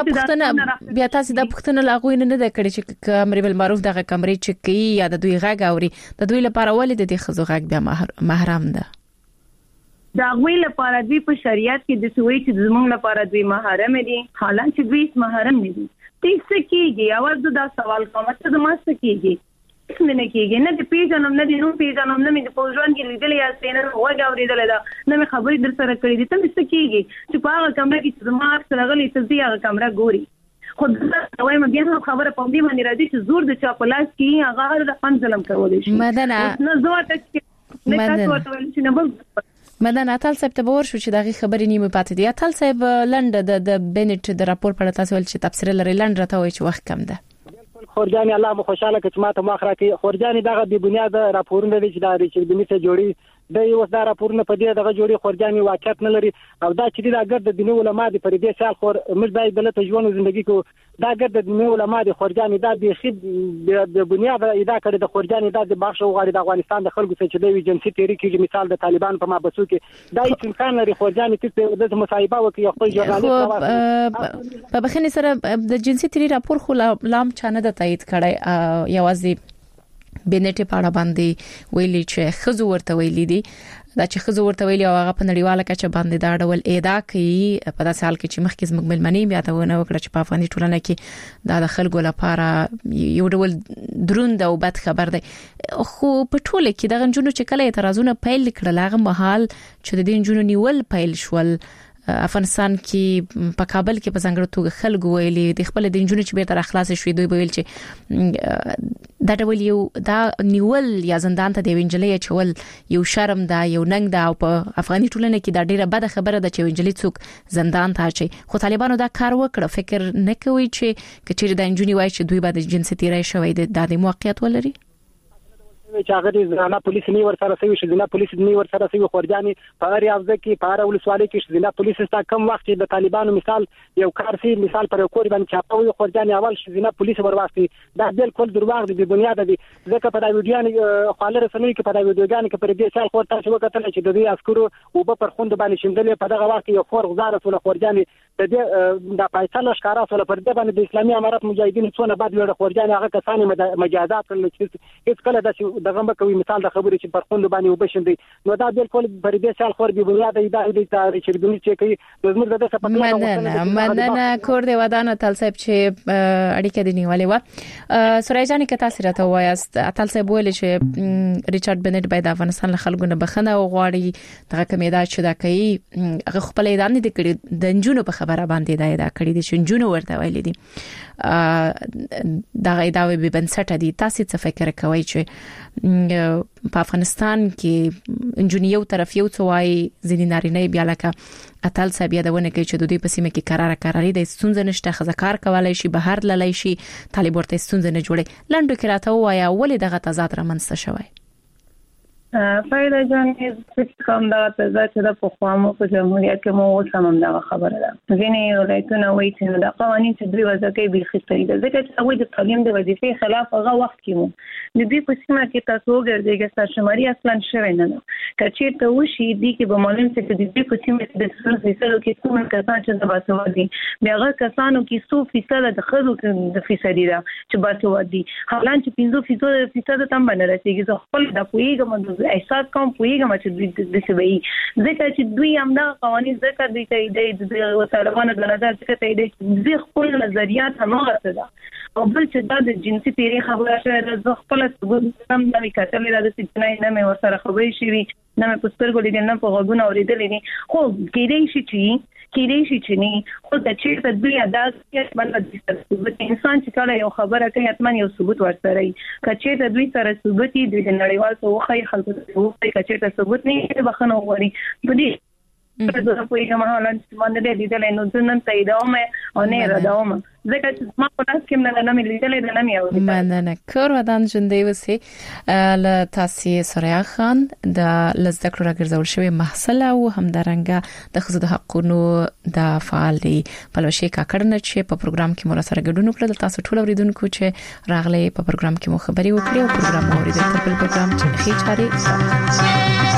دا پوښتنه لاغوي نه ده کړې چې امر بالمعروف دغه کمرې چې کوي یا د دوی غږ اوري، د دوی لپاره ولې د دې خزو غږ بیا محرم ده؟ دا غوي لپاره دوی په شریعت کې د سوي چې زمونږ لپاره دوی محرم دي، حالانکه دوی محرم نه دي. تاسو کېږي اواز دا سوال کوم چې زما څه کېږي څنګه کېږي نه د پیژنم نه د نو پیژنم نه مې په ځوان کې لیدل یا سینر وګ اوریدل دا نه مې خبرې در سره کړې دي. ته څه کېږي چې په هغه کمره کې زما سره غلي ته هغه کمره ګوري. خو دا وایم بیا هم خبره په دې باندې راځي چې زور د چا په لاس کې هغه د فن ظلم کول شي. نه زه ته نه تاسو ورته ویل چې نه بل مدن اتل صاحب ته باور شو چې دغه خبرې نیمه پاتې دي. اتل صاحب لنډ د بنټ د راپور په اړه تاسو ول چې تفسیر لري، لنډ راته وایي چې وخت کم ده. خورجاني الله مو خوشاله کچ ماته مخ راکې. خورجاني دغه د بنیاد راپورونه دي چې دا ریچل بنی ته جوړي د یو دا راپورونه په دې دغه جوړي خورجاني واقعیت نه لري او دا چې دا ګرد د دیني علما دي پر دې سال خور موږ باید دلته ژوند او ژوندۍ کو دا ګرد د دیني علما دي خورجاني دا به خید د بنیاد ادا کړی د خورجاني دا د بخښ او غړي د افغانستان د خلکو څخه چې د جنسي تحریک کې مثال د طالبان په مابسو کې دا هیڅ امکان لري خورجاني چې د مصاحبه وکړي خپل ژورنالیست په بخښنې سره د جنسي تحریک راپور خو لام چانه د تایید کړی یوازې بنټ په اړه باندې ویلي چې خزو ورته ویلي دي دا چې خزو ورته ویلي او هغه په نړیواله کچه باندې دا ډول ادا کوي په داسې حال کې چې مخکې زموږ ملمنې بیا ته ونه وکړه چې په افغاني ټولنه کې دا د خلکو لپاره یو ډول دروند او بد خبر دی. خو په ټوله کې دغه جنونو چې کله اعتراضونه پیل کړل هغه مهال چې د دې جنونو نیول پیل شول افغانستان کې په کابل کې په څنګه توګه خلکو ویلي د خپل د جنونو چې بیرته خلاص شوي دوی ویل چې دا ډول یو دا نیول یا زندان ته د وینجلې چول یو شرم دا یو ننګ دا او په افغاني ټولنه کې دا ډیره بده خبره ده چې وینجلې څوک زندان ته اچي. خو طالبانو دا کار وکړ، فکر نه کوي چې کچېر د انجونی وای چې دوی بعد جنسي تیرای شوی د موقعیت ولري چې هغه د زنانه پولیس نه ور سره سوي شذنا پولیس نه ور سره سوي خورجاني په ریاضه کې په اړه ولسوالۍ کې شذنا پولیس ستا کم وخت د طالبانو مثال یو کارسي مثال پر کور باندې چاپوي خورجاني اول شذنا پولیس ورواستي دا بالکل درواغ دي بنیاد دي ځکه په دا ویډیو خاله رسنۍ کې په دا ویډیوګان کې پر دې سال خور تاسو وکړل چې د دې عسکرو او په پرخوند باندې شیندلې په دغه وخت یو خور غزاره سول خورجاني د دې د پایتل ښکارا سول پر دې باندې د اسلامي امارات مجاهدین څونه بعد ویډیو خورجاني هغه کسان مجازات کړل چې هیڅ کله دغه مکوي مثال د خبرې چې پرخوند باندې وبشندې نو دا بالکل پر دې سال خور به بنیاد ادعا دي چې بنی چې کوي د زموږ د څه مدنه کور دی ودانه تل صاحب چې اړیکه دی نیولې و سورای جان کې تاسو راته وایست تل صاحب ویل چې ریچارډ بنټ باید افغانستان له خلکو نه بخنه وغواړي دغه کمیدا چې دا کوي هغه خپل اعلان دي کړی د انجونو په خبره باندې دا کړی دي چې انجونو ورته ویل دي دا ادعاوې به بنسټ دي. تاسو څه فکر کوئ چې په افغانستان کې انجونی یو طرف یو څوای ځینې نارینه بیا لکه اتل صاحب یادونه کوي چې د دوی په سیمه کې قراري د ستونزې نشته خزکار کولای شي بهر للی شي طالب ورته ستونزې نه جوړي لنډو کې راته وایا ولې دغه تضاد رامنځته شوی؟ فایده جان هیڅ کوم دا تضاد چې د پخوامو په جمهوریت کې مو سمم دا خبره ده. ځینې ولایتونه وایي چې دا قوانين چې دوی وضع کوي به خستري ده ځکه چې هغه د تعلیم د وظیفې خلاف هغه وخت کې مو د دې په سیمه کې تاسو ګرځېږئ سرشماري اصلا شوی نه ده کچې ته وشي دي کې به معلوم چې د دې په سیمه کې د 100% کې کوم کسان چې د باسوادي بیا هغه کسانو کې 100% د خزو د فیصدي ده چې باسوادي حالان چې 50% تم باندې رسیږي زه خپل د پویګم د احساس کوم پویګم چې دوی د سوي ځکه چې دوی همدا قوانين ځکه دوی ته د طالبانو د نظر څخه د خپل نظریات همغه څه ده او بل چې د جنسي پیری خبره شوه د خپل ثبوت هم نه کتلې د سچنای نه مې ورسره خبرې شوي نه مې پستر ګولې نه په غوونه اوریدلې دي خو کېدې شي چې نه خو د چې د دوی انداز کې باندې د ثبوت انسان چې کله یو خبره کوي اتمن یو ثبوت ورسره کچې د دوی سره ثبوت دی د نړیوال توخی خلکو ته کچې ته ثبوت نه بخنه وغوري په دې زه په یوه حالت باندې لیدل نو ځنن ته دومه او نه راځم ځکه چې ما په تاسو کې نه مې لیدل نه مې اورېدل مننه کور ودان جندې وسی ل تاسو سره خان د لزدکړو راګرځول شوی محصل او همدارنګه د خزو د حقونو د فعالي پلوشي کاکړنه چې په پروګرام کې مور سره ګډون وکړل تاسو ټول اوریدونکو چې راغلي په پروګرام کې مو خبري وکړي او پروګرام اوریدل په پروګرام چې خي چاري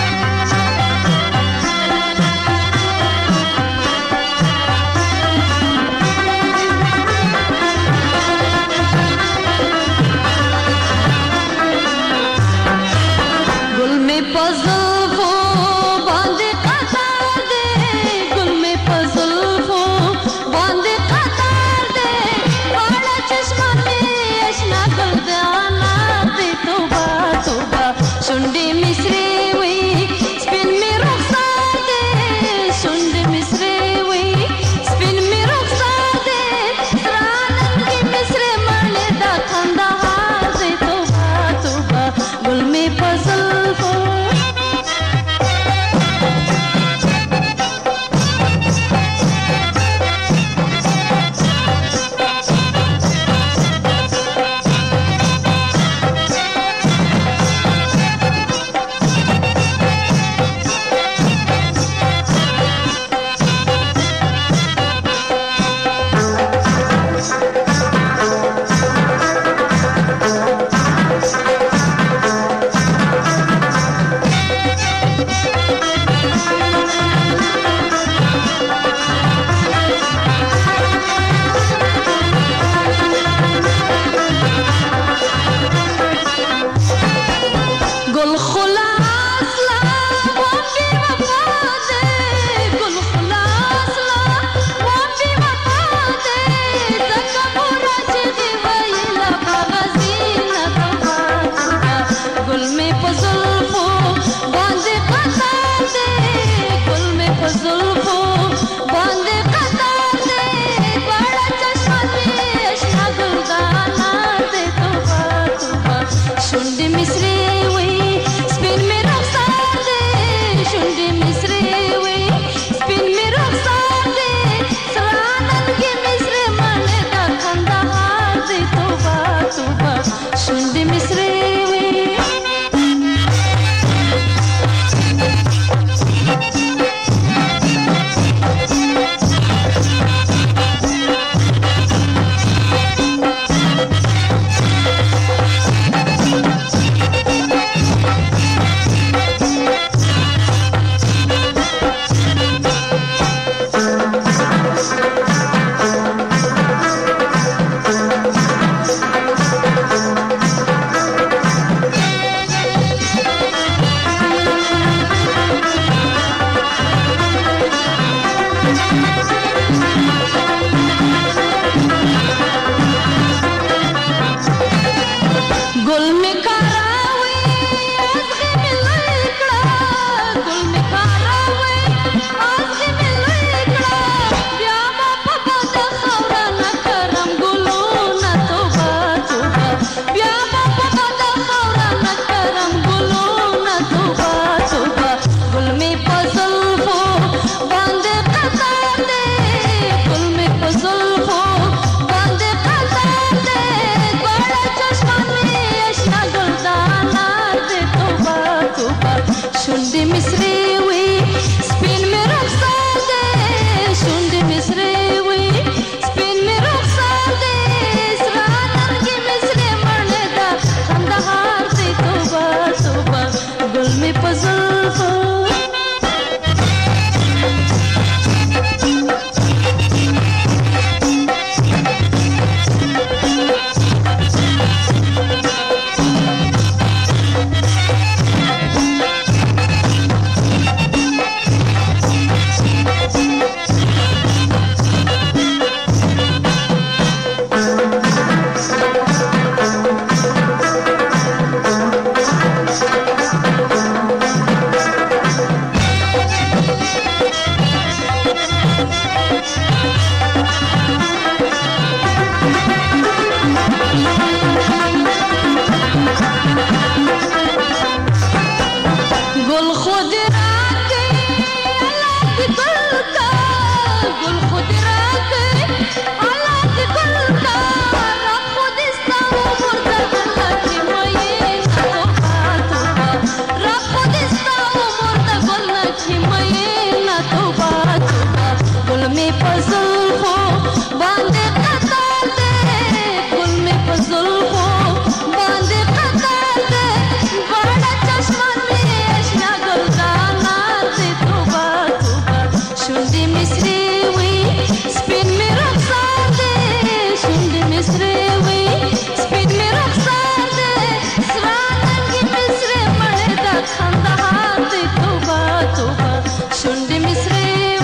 گل خود راکے اللہ کی گل کا گل خود راکے اللہ کی گل کا رب خود استاو مرد اللہ کی مئی توبہ رب خود استاو مرد اللہ کی مئی توبہ گل میں فضل ہو باندے قطار دے گل میں فضل ہو باندے قطار دے بڑا چشمان میں اشنا گلدانا دے توبہ شندی مصری وی سپین میں رخصار دے شندی مصری وی سپین میں رخصار دے سرانن کی مصری مڑے دا خندہار دے توبہ شندی مصری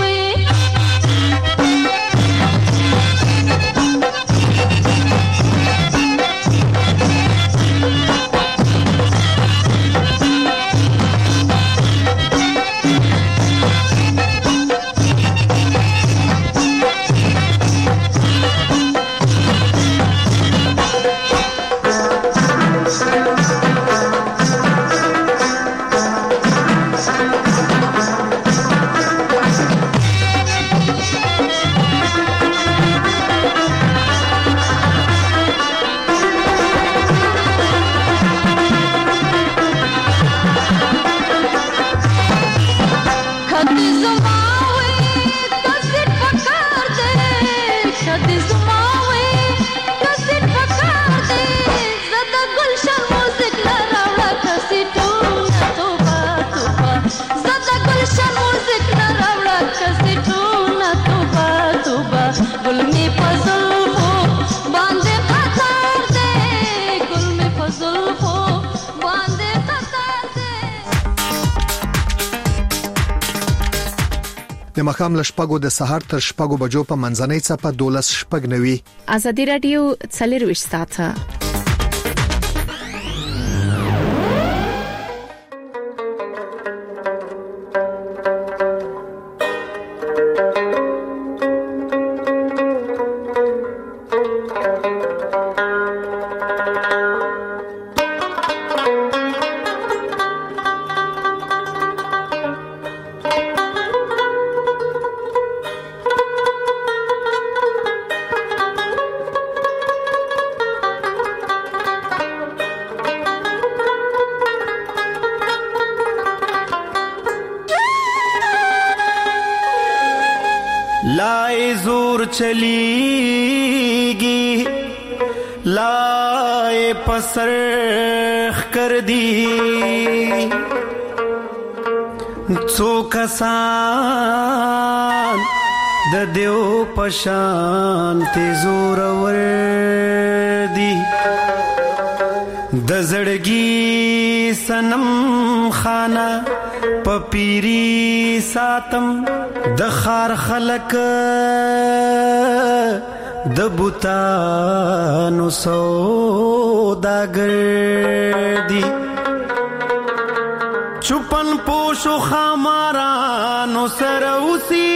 د مخام لشپګو د سحر تر شپګو بجو په منځنۍ څپه 12 شپګ نوي ازادي رادیو 40 ساعته लाए जोर चलीगी लाए पसरख कर दी सो कसान द देव पशान ते जोर वर्दी द जड़गी सनम खाना पपीरी सातम د خار خلق د بوتانو سوداګر دي چوپن پوشو خمارانو سره اوسي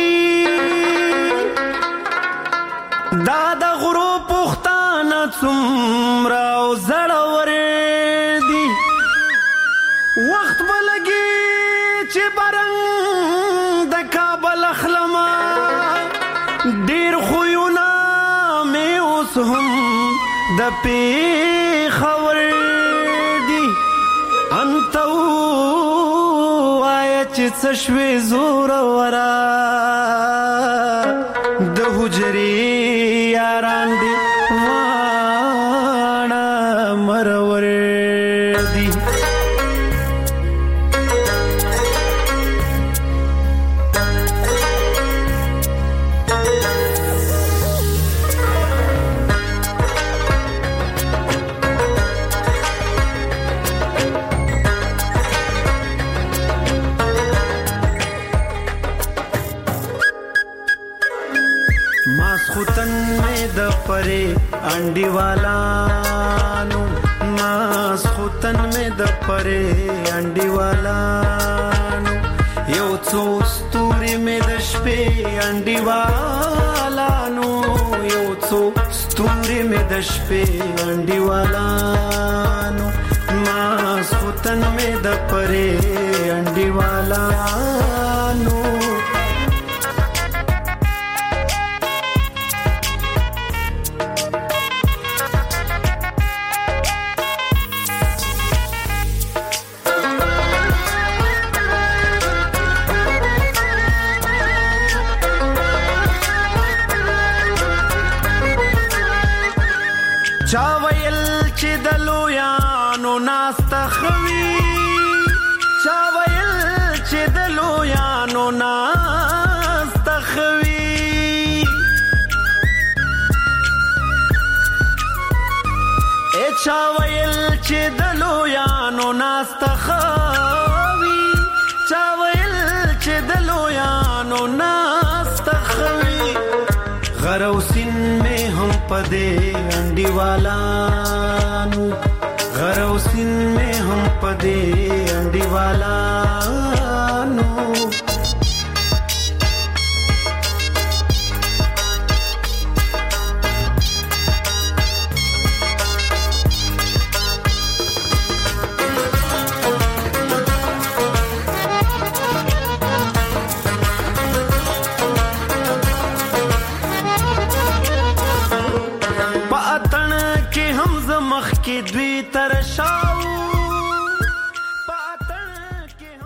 دا د غرو پختانه څومره او زړور دي وخت بلګي چې برنګ د کابل اخلما ډیر خوونه مې اوس هم د پیښور دي انت وای چې څه شوي زور ورا د حجرې یاران دي واڼه مرور دي परे अंडी वालानु मास खुतन में द परे अंडी वालानु यो څو ستوري में د شپې अंडी वालानु यो څو ستوري में د شپې अंडी वालानु मास ماسختن مې د پرې انډیوالانو چا ویل چې د لویانو ناستخوي چا ویل چې د لویانو ناستخوي چا ویل چې د لویانو ناستخوي چا ویل چې د لویانو ناستخوي غروسین میں ہم پدے انڈیوالانو غروسین میں ہم پدے